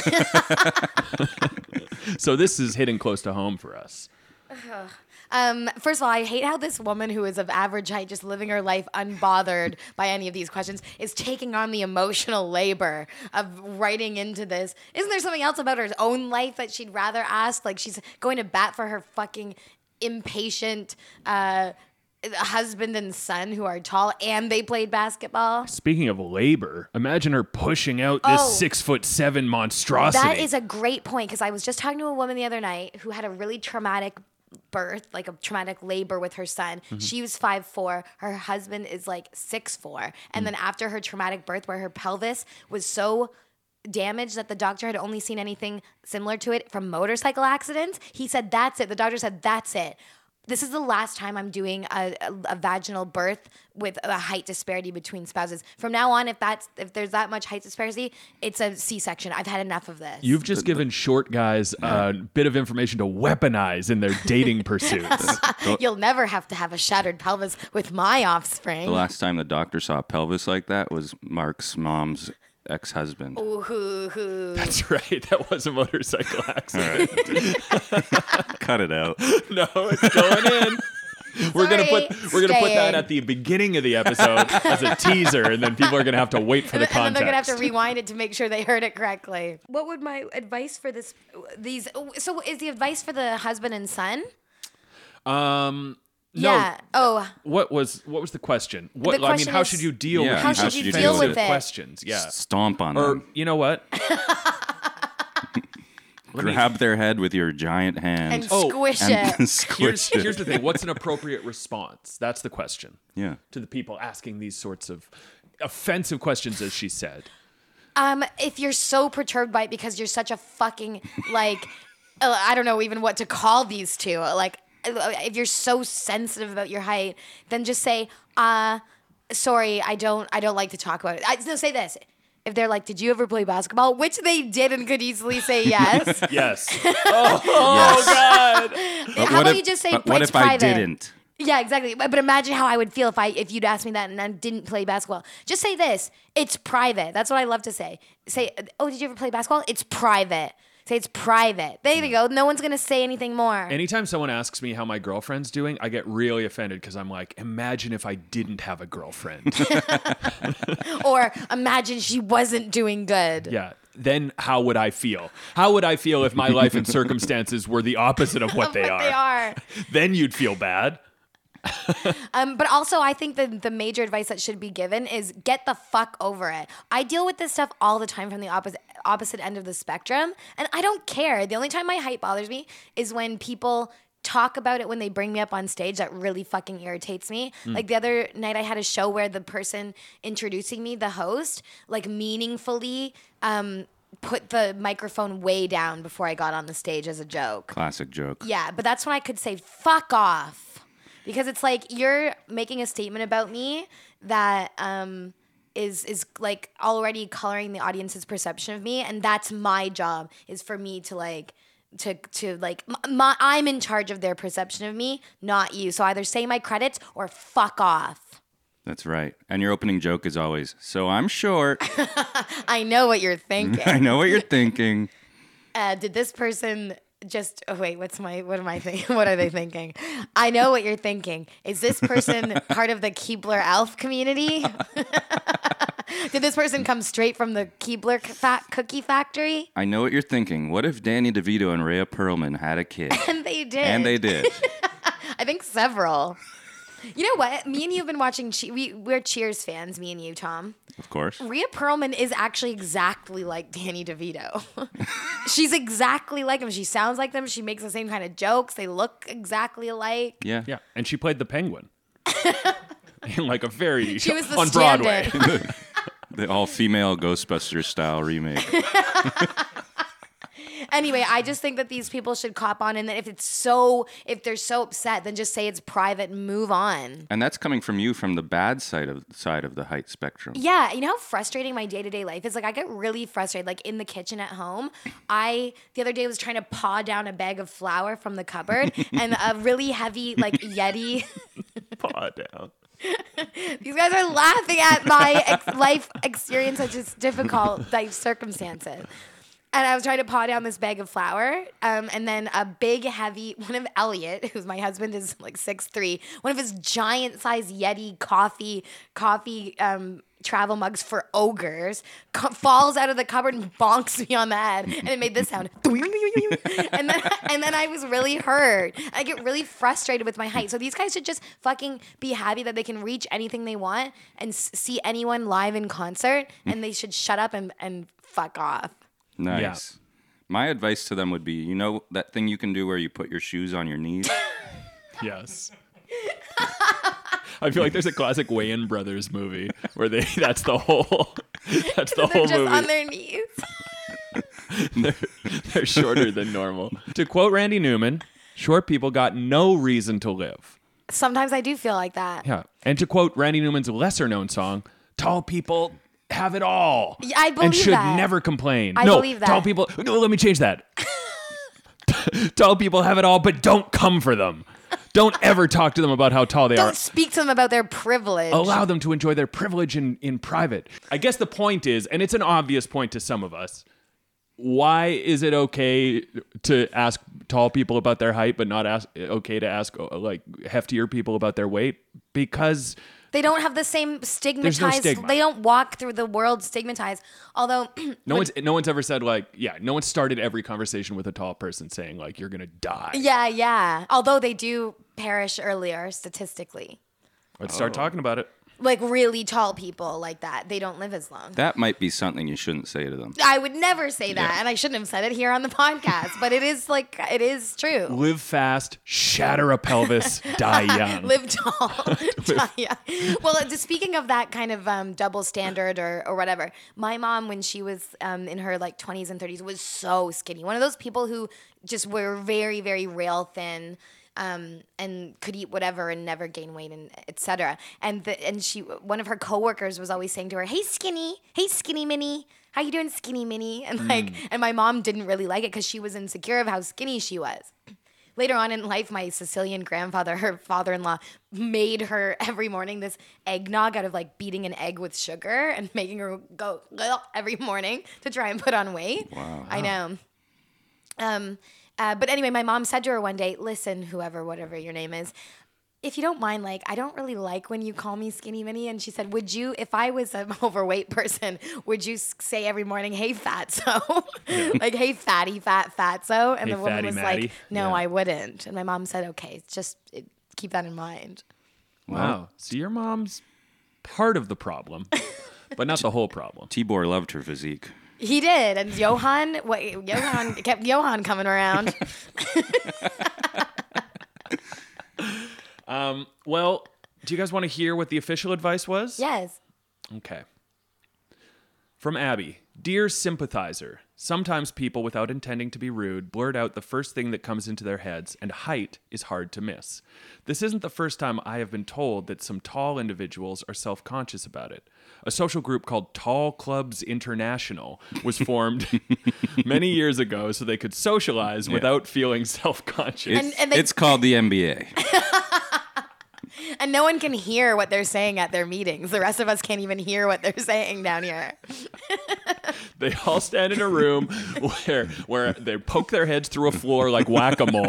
So this is hitting close to home for us. Um, first of all, I hate how this woman who is of average height, just living her life unbothered by any of these questions, is taking on the emotional labor of writing into this. Isn't there something else about her own life that she'd rather ask? Like she's going to bat for her fucking impatient uh, husband and son who are tall and they played basketball. Speaking of labor, imagine her pushing out this Oh. six foot seven monstrosity. That is a great point because I was just talking to a woman the other night who had a really traumatic birth, like a traumatic labor with her son. Mm-hmm. She was five four. Her husband is like six four. And Mm. then after her traumatic birth where her pelvis was so damaged that the doctor had only seen anything similar to it from motorcycle accidents, he said, that's it. The doctor said, that's it. This is the last time I'm doing a, a, a vaginal birth with a height disparity between spouses. From now on, if that's if there's that much height disparity, it's a C-section. I've had enough of this. You've just given short guys a bit of information to weaponize in their dating pursuits. You'll never have to have a shattered pelvis with my offspring. The last time the doctor saw a pelvis like that was Mark's mom's ex-husband. Ooh, hoo, hoo. That's right. That was a motorcycle accident. Cut it out. No, it's going in. We're gonna Sorry, put we're gonna put that staying. at the beginning of the episode as a teaser, and then people are gonna have to wait for the And then they're gonna have context. to rewind it to make sure they heard it correctly. What would my advice for this? These. So is the advice for the husband and son? Um, no. Yeah. Oh, What was what was the question? What The I mean, question how is- should you deal Yeah, with how these should you deal offensive with it? questions? Yeah. Stomp on Or them. you know what? Grab their head with your giant hand. and Oh, squish and it. squish Here's it. here's the thing. What's an appropriate response? That's the question Yeah. to the people asking these sorts of offensive questions, as she said. Um, if you're so perturbed by it because you're such a fucking like, uh, I don't know even what to call these two. Like, uh, if you're so sensitive about your height, then just say, uh, sorry, I don't, I don't like to talk about it. I, no, say this. If they're like, did you ever play basketball? Which they did and could easily say yes. Yes. Oh, oh God. But How what about if- you just say but what it's if I private? didn't? Yeah, exactly. But, but imagine how I would feel if I if you'd asked me that and I didn't play basketball. Just say this: it's private. That's what I love to say. Say, oh, did you ever play basketball? It's private. Say it's private. There you go. No one's gonna say anything more. Anytime someone asks me how my girlfriend's doing, I get really offended because I'm like, imagine if I didn't have a girlfriend. Or imagine she wasn't doing good. Yeah. Then how would I feel? How would I feel if my life and circumstances were the opposite of what they But are? they are. Then you'd feel bad. Um, but also, I think the the major advice that should be given is get the fuck over it. I deal with this stuff all the time from the opposite opposite end of the spectrum, and I don't care. The only time my height bothers me is when people talk about it when they bring me up on stage. That really fucking irritates me. Like the other night, I had a show where the person introducing me, the host, like meaningfully um, put the microphone way down before I got on the stage as a joke. Classic joke. Yeah, but that's when I could say fuck off. Because it's like you're making a statement about me that um, is is like already coloring the audience's perception of me, and that's my job is for me to like to to like m- my, I'm in charge of their perception of me, not you. So either say my credits or fuck off. That's right. And your opening joke is always, so I'm short. I know what you're thinking. I know what you're thinking. Uh, did this person just oh wait what's my what am I thinking what are they thinking? I know what you're thinking. Is this person part of the Keebler Elf community? Did this person come straight from the Keebler fa- cookie factory? I know what you're thinking. What if Danny DeVito and Rhea Perlman had a kid? And they did. And they did. I think several. You know what? Me and you have been watching. Che- we we're Cheers fans. Me and you, Tom. Of course. Rhea Perlman is actually exactly like Danny DeVito. She's exactly like him. She sounds like them. She makes the same kind of jokes. They look exactly alike. Yeah. Yeah, and she played the Penguin in like a very She was the on stand-in. Broadway. The all-female Ghostbusters style remake. Anyway, I just think that these people should cop on, and that if it's so, if they're so upset, then just say it's private and move on. And that's coming from you from the bad side of side of the height spectrum. Yeah, you know how frustrating my day to day life is. Like I get really frustrated. Like in the kitchen at home, I the other day was trying to paw down a bag of flour from the cupboard, and a really heavy like Yeti. Paw down. These guys are laughing at my ex- life experience, such as difficult life circumstances. And I was trying to paw down this bag of flour, um, and then a big, heavy one of Elliot, who's my husband, is like six three. One of his giant-sized Yeti coffee coffee um, travel mugs for ogres co- falls out of the cupboard and bonks me on the head, and it made this sound. and then and then I was really hurt. I get really frustrated with my height. So these guys should just fucking be happy that they can reach anything they want and s- see anyone live in concert, and they should shut up and, and fuck off. Nice. Yeah. My advice to them would be, you know that thing you can do where you put your shoes on your knees? Yes. I feel like there's a classic Wayans Brothers movie where they that's the whole that's the They're whole just movie. on their knees. they're, they're shorter than normal. To quote Randy Newman, short people got no reason to live. Sometimes I do feel like that. Yeah. And to quote Randy Newman's lesser known song, tall people have it all. Yeah, I and believe should that. never complain. I no, believe that. tall people no, let me change that. Tall people have it all, but don't come for them. Don't ever talk to them about how tall they Don't are. speak to them about their privilege. Allow them to enjoy their privilege in, in private. I guess the point is, and it's an obvious point to some of us, why is it okay to ask tall people about their height, but not ask, okay to ask like heftier people about their weight? Because They don't have the same stigmatized. stigma. They don't walk through the world stigmatized. Although no one's no one's ever said like, yeah, no one started every conversation with a tall person saying like, you're gonna die. yeah, yeah. Although they do perish earlier statistically. Let's start talking about it. Like really tall people like that, they don't live as long. That might be something you shouldn't say to them. I would never say that, Yeah. and I shouldn't have said it here on the podcast. But it is like it is true. Live fast, shatter a pelvis, die young. Live tall. Die young. Well, uh, just speaking of that kind of um, double standard or, or whatever, my mom, when she was um, in her like twenties and thirties, was so skinny. One of those people who just were very, very rail thin. Um, and could eat whatever and never gain weight and et cetera. And the, and she, one of her coworkers was always saying to her, "Hey, skinny, hey, skinny mini, how you doing, skinny mini?" And like, and my mom didn't really like it because she was insecure of how skinny she was. Later on in life, my Sicilian grandfather, her father-in-law, made her every morning this eggnog out of like beating an egg with sugar and making her go every morning to try and put on weight. Wow. I know. Um. Uh, but anyway, my mom said to her one day, "Listen, whoever, whatever your name is, if you don't mind, like, I don't really like when you call me skinny mini." And she said, "Would you, if I was an overweight person, would you s- say every morning, 'Hey, fatso,' like, 'Hey, fatty, fat, fatso'?" And Hey, the woman fatty was Matty. like, "No, Yeah. I wouldn't." And my mom said, "Okay, just it, keep that in mind." Wow. So your mom's part of the problem, but not the whole problem. Tibor loved her physique. He did, and Johan, what, Johan kept Johan coming around. Um, well, do you guys want to hear what the official advice was? Yes. Okay. From Abby. Dear sympathizer, sometimes people, without intending to be rude, blurt out the first thing that comes into their heads, and height is hard to miss. This isn't the first time I have been told that some tall individuals are self-conscious about it. A social group called Tall Clubs International was formed many years ago so they could socialize without feeling self-conscious. And, and, they, It's called the N B A. and no one can hear what they're saying at their meetings. The rest of us can't even hear what they're saying down here. They all stand in a room where where they poke their heads through a floor like whack-a-mole.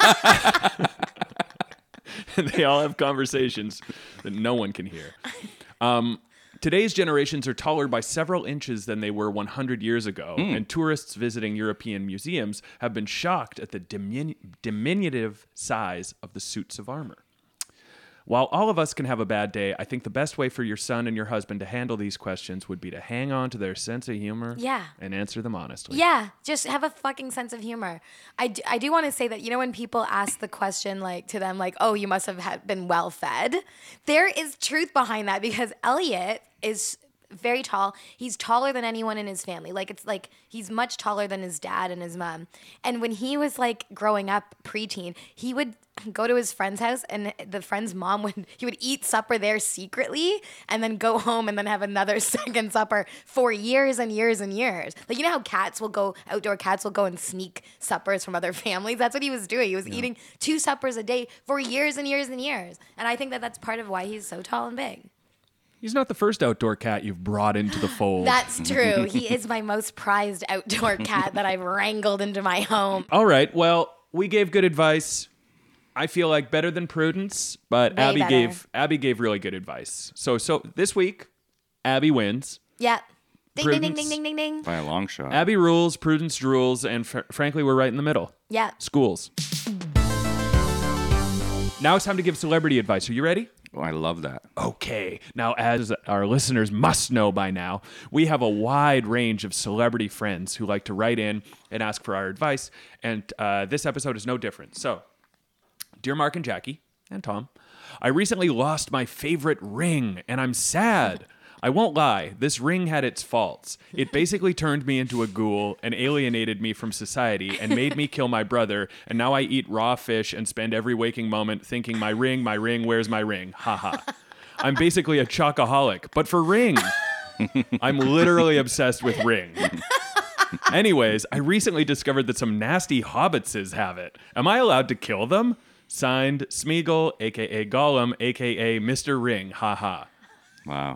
And they all have conversations that no one can hear. Um, today's generations are taller by several inches than they were one hundred years ago, and tourists visiting European museums have been shocked at the diminu- diminutive size of the suits of armor. While all of us can have a bad day, I think the best way for your son and your husband to handle these questions would be to hang on to their sense of humor Yeah. and answer them honestly. Yeah, just have a fucking sense of humor. I do, I do want to say that, you know, when people ask the question like to them, like, oh, you must have had been well fed, there is truth behind that because Elliot is very tall. He's taller than anyone in his family. Like, it's like he's much taller than his dad and his mom. And when he was like growing up preteen, he would go to his friend's house and the friend's mom would, he would eat supper there secretly and then go home and then have another second supper for years and years and years. Like, you know how cats will go, outdoor cats will go and sneak suppers from other families? That's what he was doing. He was yeah. eating two suppers a day for years and years and years. And I think that that's part of why he's so tall and big. He's not the first outdoor cat you've brought into the fold. That's true. He is my most prized outdoor cat that I've wrangled into my home. All right. Well, we gave good advice. I feel like better than Prudence, but Way Abby better. gave Abby gave really good advice. So so this week, Abby wins. Yeah. Ding, ding, ding, Prudence. ding, ding, ding, ding. By a long shot. Abby rules, Prudence drools, and fr- frankly, we're right in the middle. Yeah. Schools. Now it's time to give celebrity advice. Are you ready? Oh, I love that. Okay. Now, as our listeners must know by now, we have a wide range of celebrity friends who like to write in and ask for our advice. And uh, this episode is no different. So, dear Mark and Jackie and Tom, I recently lost my favorite ring and I'm sad. I won't lie, this ring had its faults. It basically turned me into a ghoul and alienated me from society and made me kill my brother, and now I eat raw fish and spend every waking moment thinking, my ring, my ring, where's my ring? Haha. I'm basically a chocoholic, but for ring. I'm literally obsessed with ring. Anyways, I recently discovered that some nasty hobbitses have it. Am I allowed to kill them? Signed, Smeagol, a k a. Gollum, a k a. Mister Ring. Haha. Wow.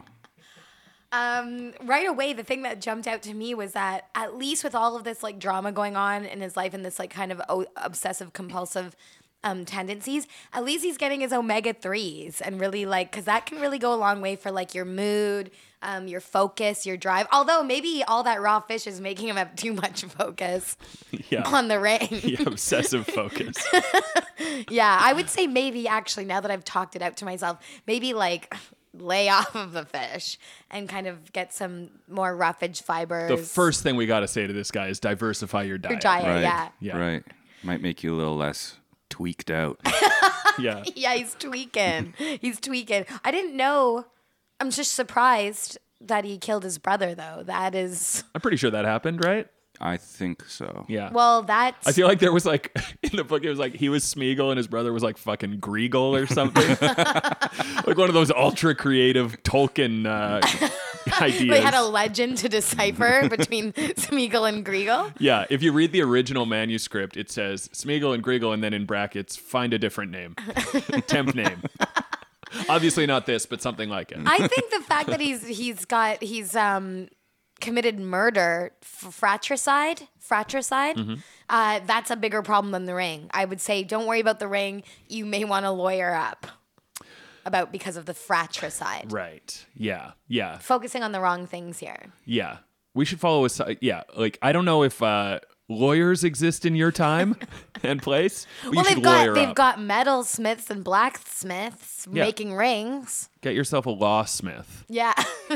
Um, right away, the thing that jumped out to me was that at least with all of this like drama going on in his life and this like kind of o- obsessive compulsive um, tendencies, at least he's getting his omega threes and really like, cause that can really go a long way for like your mood, um, your focus, your drive. Although maybe all that raw fish is making him have too much focus Yeah. on the ring. Yeah, obsessive focus. Yeah, I would say maybe actually now that I've talked it out to myself, maybe like lay off of the fish and kind of get some more roughage fibers. The first thing we got to say to this guy is diversify your diet. Your diet, Right. yeah. Yeah. Right. Might make you a little less tweaked out. Yeah. Yeah, he's tweaking. He's tweaking. I didn't know. I'm just surprised that he killed his brother, though. That is. I'm pretty sure that happened, right? I think so. Yeah. Well, that's. I feel like there was like, in the book, it was like he was Smeagol and his brother was like fucking Griegel or something. Like one of those ultra creative Tolkien uh, ideas. They had a legend to decipher between Smeagol and Griegel. Yeah, if you read the original manuscript, it says Smeagol and Griegel, and then in brackets, find a different name, temp name. Obviously not this, but something like it. I think the fact that he's he's got he's um committed murder, f- fratricide, fratricide. Mm-hmm. Uh, that's a bigger problem than the ring. I would say, don't worry about the ring. You may want to lawyer up about because of the fratricide. Right. Yeah. Yeah. Focusing on the wrong things here. Yeah. We should follow a si- yeah. Like I don't know if uh, lawyers exist in your time and place. But Well, you they've should got lawyer they've up. got metalsmiths and blacksmiths Yeah. making rings. Get yourself a lawsmith. Yeah.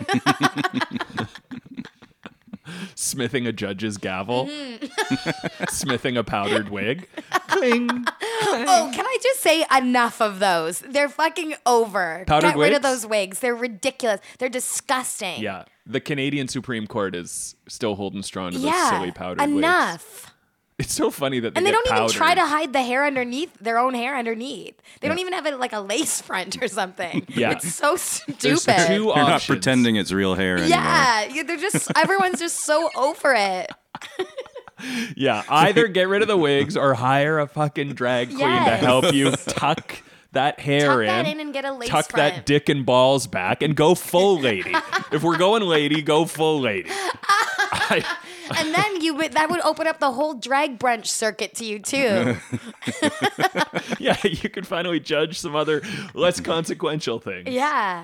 Smithing a judge's gavel. Mm-hmm. Smithing a powdered wig. Cling. Oh, can I just say enough of those? They're fucking over. Powdered Get rid of wigs? those wigs. They're ridiculous. They're disgusting. Yeah. The Canadian Supreme Court is still holding strong to those Yeah. silly powdered wigs. Enough. It's so funny that they And they get don't even try powdered. to hide the hair underneath, their own hair underneath. They don't even have it like a lace front or something. Yeah. It's so There's stupid. two You're not options. pretending it's real hair anymore. Yeah, yeah, they're just everyone's just so over it. Yeah, either get rid of the wigs or hire a fucking drag queen to Yes. help you tuck that hair Tuck in. that in and get a lace tuck front. that dick and balls back and go full lady. If we're going lady, go full lady. I, And then you would that would open up the whole drag brunch circuit to you too. yeah, you could finally judge some other less consequential things. Yeah.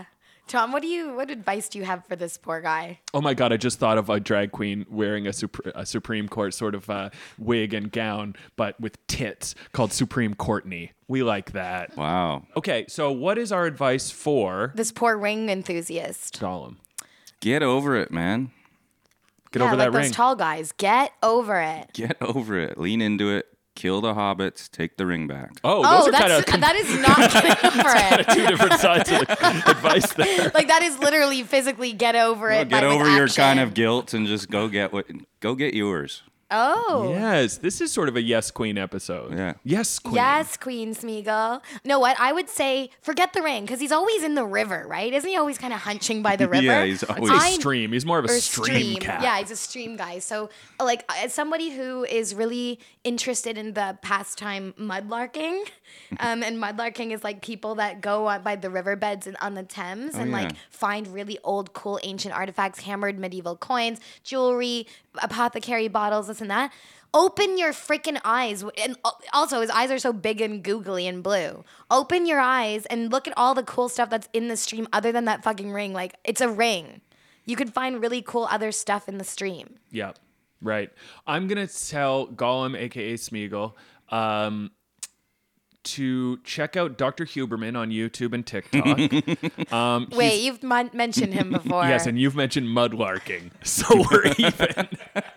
Tom, what do you? What advice do you have for this poor guy? Oh my God, I just thought of a drag queen wearing a, Supre- a Supreme Court sort of uh, wig and gown, but with tits, called Supreme Courtney. We like that. Wow. Okay, so what is our advice for This poor ring enthusiast. Gollum? Get over it, man. Get yeah, over like that those ring. tall guys. Get over it. Get over it. Lean into it. Kill the hobbits. Take the ring back. oh, those Oh, are kind that's of that is not getting over it. two different sides of the advice there. Like that is literally physically get over it. Well, get by, with over your action. kind of guilt and just go get what. Go get yours. Oh. Yes, this is sort of a Yes Queen episode. Yeah. Yes Queen. Yes, Queen Smeagol. No, what? I would say forget the ring because he's always in the river, right? Isn't he always kind of hunching by the river? Yeah, he's always- He's a I- stream. He's more of a or stream, cat. Yeah, he's a stream guy. So, like, as somebody who is really interested in the pastime mudlarking, um, and mudlarking is like people that go on by the riverbeds and on the Thames and yeah. like find really old, cool, ancient artifacts, hammered medieval coins, jewelry, apothecary bottles, this and that. Open your freaking eyes. And also, his eyes are so big and googly and blue. Open your eyes and look at all the cool stuff that's in the stream other than that fucking ring. Like, it's a ring. You could find really cool other stuff in the stream. Yeah, right. I'm going to tell Gollum, a k a. Smeagol, um, to check out Doctor Huberman on YouTube and TikTok. um, he's- Wait, you've mon- mentioned him before. Yes, and you've mentioned mudlarking, so we're even.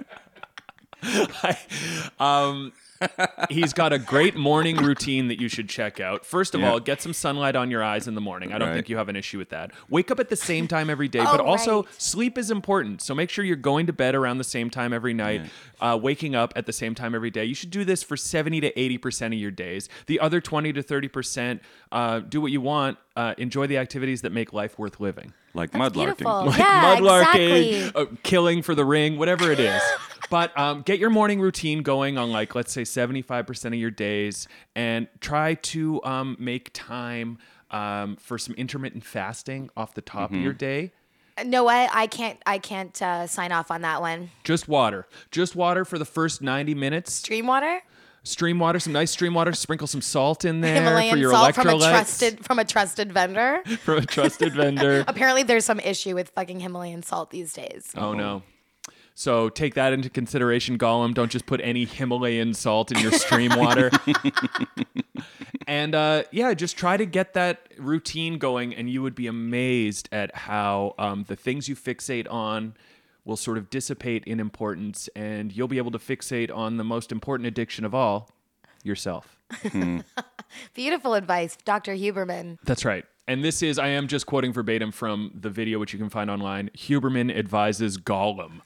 I, um, he's got a great morning routine that you should check out. First of Yeah. all, get some sunlight on your eyes in the morning. I don't Right. think you have an issue with that. Wake up at the same time every day, but Oh, also right. sleep is important. So make sure you're going to bed around the same time every night, uh, waking up at the same time every day. You should do this for seventy to eighty percent of your days. The other twenty to thirty percent, uh, do what you want. Uh, enjoy the activities that make life worth living. Like That's mudlarking. beautiful. Like Yeah, mudlarking, exactly. uh, killing for the ring, whatever it is. But um, get your morning routine going on, like, let's say seventy-five percent of your days, and try to um, make time um, for some intermittent fasting off the top Mm-hmm. of your day. No, what? I can't. I can't uh, sign off on that one. Just water. Just water for the first ninety minutes. Stream water, Stream water, some nice stream water. Sprinkle some salt in there Himalayan for your salt from a electrolytes. trusted from a trusted vendor. From a trusted vendor. Apparently, there's some issue with fucking Himalayan salt these days. Oh, no. So take that into consideration, Gollum. Don't just put any Himalayan salt in your stream water. And uh, yeah, just try to get that routine going, and you would be amazed at how um, the things you fixate on will sort of dissipate in importance, and you'll be able to fixate on the most important addiction of all, yourself. Beautiful advice, Doctor Huberman. That's right. And this is, I am just quoting verbatim from the video, which you can find online. Huberman advises Gollum.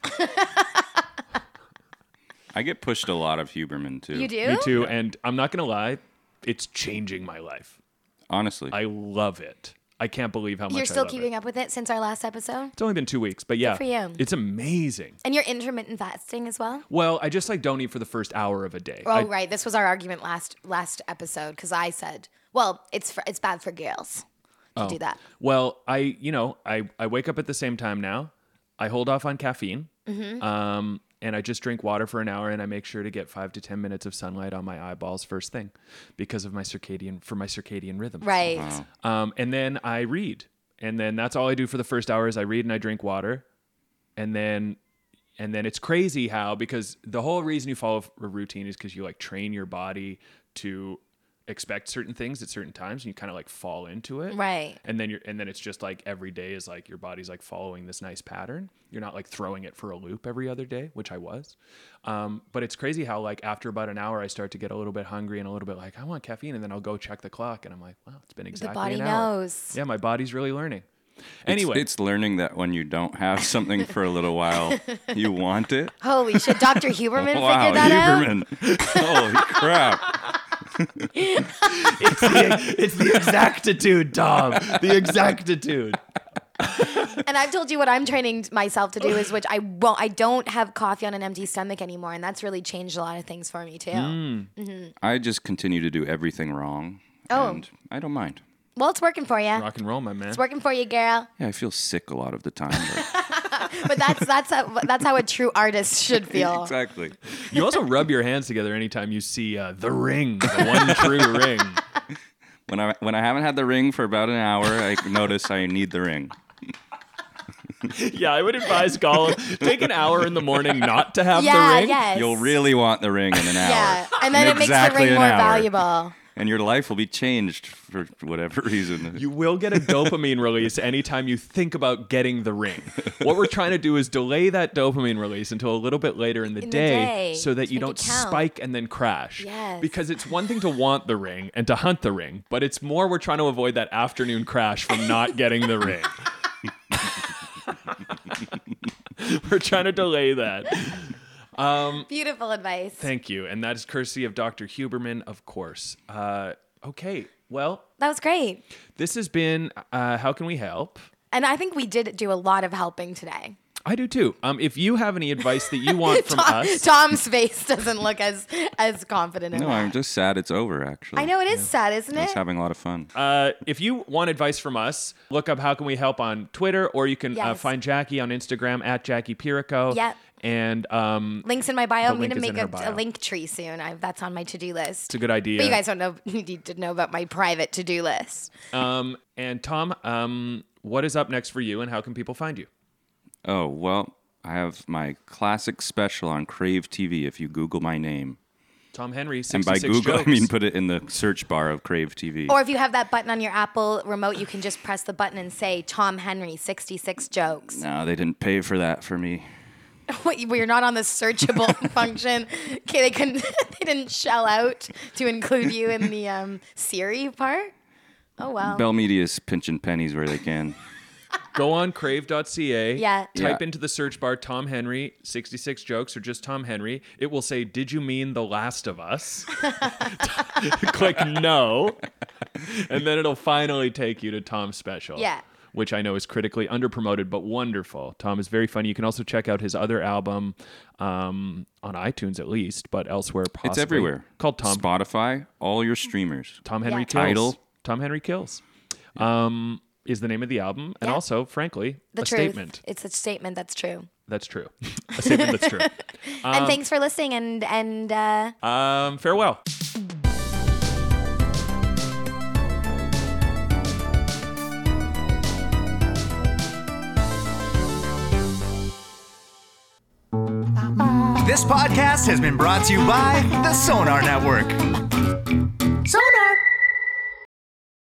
I get pushed a lot of Huberman too. You do? Me too. And I'm not going to lie, it's changing my life. Honestly. I love it. I can't believe how much You're I still love keeping it. up with it since our last episode? It's only been two weeks, but yeah, for you. it's amazing. And you're intermittent fasting as well? Well, I just like don't eat for the first hour of a day. Oh, I- right. This was our argument last last episode because I said, well, it's for, it's bad for girls to do that. Well, I, you know, I, I wake up at the same time now. I hold off on caffeine. Mm-hmm. Um, and I just drink water for an hour, and I make sure to get five to ten minutes of sunlight on my eyeballs first thing because of my circadian, for my circadian rhythm. Right. Um, and then I read. And then that's all I do for the first hour is I read and I drink water. And then and then it's crazy how, because the whole reason you follow a routine is because you like train your body to expect certain things at certain times, and you kind of like fall into it. Right. And then you're and then it's just like every day is like your body's like following this nice pattern. You're not like throwing it for a loop every other day, which I was. Um, but it's crazy how like after about an hour I start to get a little bit hungry and a little bit like I want caffeine, and then I'll go check the clock and I'm like, wow, it's been exactly body an hour. knows. Yeah, my body's really learning. It's- Anyway, It's, learning that when you don't have something for a little while, you want it. Holy shit. Doctor Huberman Wow, figured that out? Huberman. Holy crap. it's, the, it's the exactitude, Tom. The exactitude. And I've told you what I'm training myself to do is which I won't. I don't have coffee on an empty stomach anymore, and that's really changed a lot of things for me too. Mm. I just continue to do everything wrong. Oh. And I don't mind. Well, it's working for you. Rock and roll, my man. It's working for you, girl. Yeah, I feel sick a lot of the time. But But that's that's how, that's how a true artist should feel. exactly. You also rub your hands together anytime you see uh, the ring, the one true ring. When I when I haven't had the ring for about an hour, I notice I need the ring. Yeah, I would advise Gollum, take an hour in the morning not to have Yeah, the ring. yes. You'll really want the ring in an hour. Yeah, and then In it makes exactly the ring an more hour. valuable. And your life will be changed for whatever reason. You will get a dopamine release anytime you think about getting the ring. What we're trying to do is delay that dopamine release until a little bit later in the, In the day, day, so that to you make don't it count. spike and then crash. Yes. Because it's one thing to want the ring and to hunt the ring, but it's more we're trying to avoid that afternoon crash from not getting the ring. We're trying to delay that. Beautiful advice. Thank you. And that is courtesy of Doctor Huberman, of course. Uh, okay, well, That was great. this has been uh, How Can We Help? And I think we did do a lot of helping today. I do too. Um, if you have any advice that you want from Tom, us, Tom's face doesn't look as as confident in No, that. I'm just sad it's over, actually. I know it is sad, isn't I was it? having a lot of fun. uh, if you want advice from us, look up How Can We Help on Twitter, or you can uh, Yes. find Jackie on Instagram at Jackie Pirico. Yep. And um, Links in my bio. The I'm link going to is in make her a, a bio. link tree soon. I, that's on my to-do list. it's a good idea. But you guys don't know need to know about my private to-do list. um, and Tom, um, what is up next for you, and how can people find you? Oh, well, I have my classic special on Crave T V if you Google my name. Tom Henry, And by sixty-six Google, jokes. I mean put it in the search bar of Crave T V. Or if you have that button on your Apple remote, you can just press the button and say Tom Henry, sixty-six jokes. No, they didn't pay for that for me. Wait, we're not on the searchable function. Okay, they couldn't. They didn't shell out to include you in the um, Siri part. Oh wow. Bell Media's pinching pennies where they can. Go on crave dot c a. Yeah. Type Yeah. into the search bar Tom Henry, sixty-six jokes, or just Tom Henry. It will say, "Did you mean The Last of Us?" Click no. And then it'll finally take you to Tom's special. Yeah. Which I know is critically underpromoted, but wonderful. Tom is very funny. You can also check out his other album um, on iTunes at least, but elsewhere possibly. It's everywhere. Called Tom Spotify, all your streamers. Tom Henry Yeah. Kills. Tidal. Tom Henry Kills. Um, is the name of the album, and Yeah. also, frankly, The a truth. statement. It's a statement that's true. That's true. A statement that's true. and thanks for listening. And and uh, Um, farewell. This podcast has been brought to you by the Sonar Network.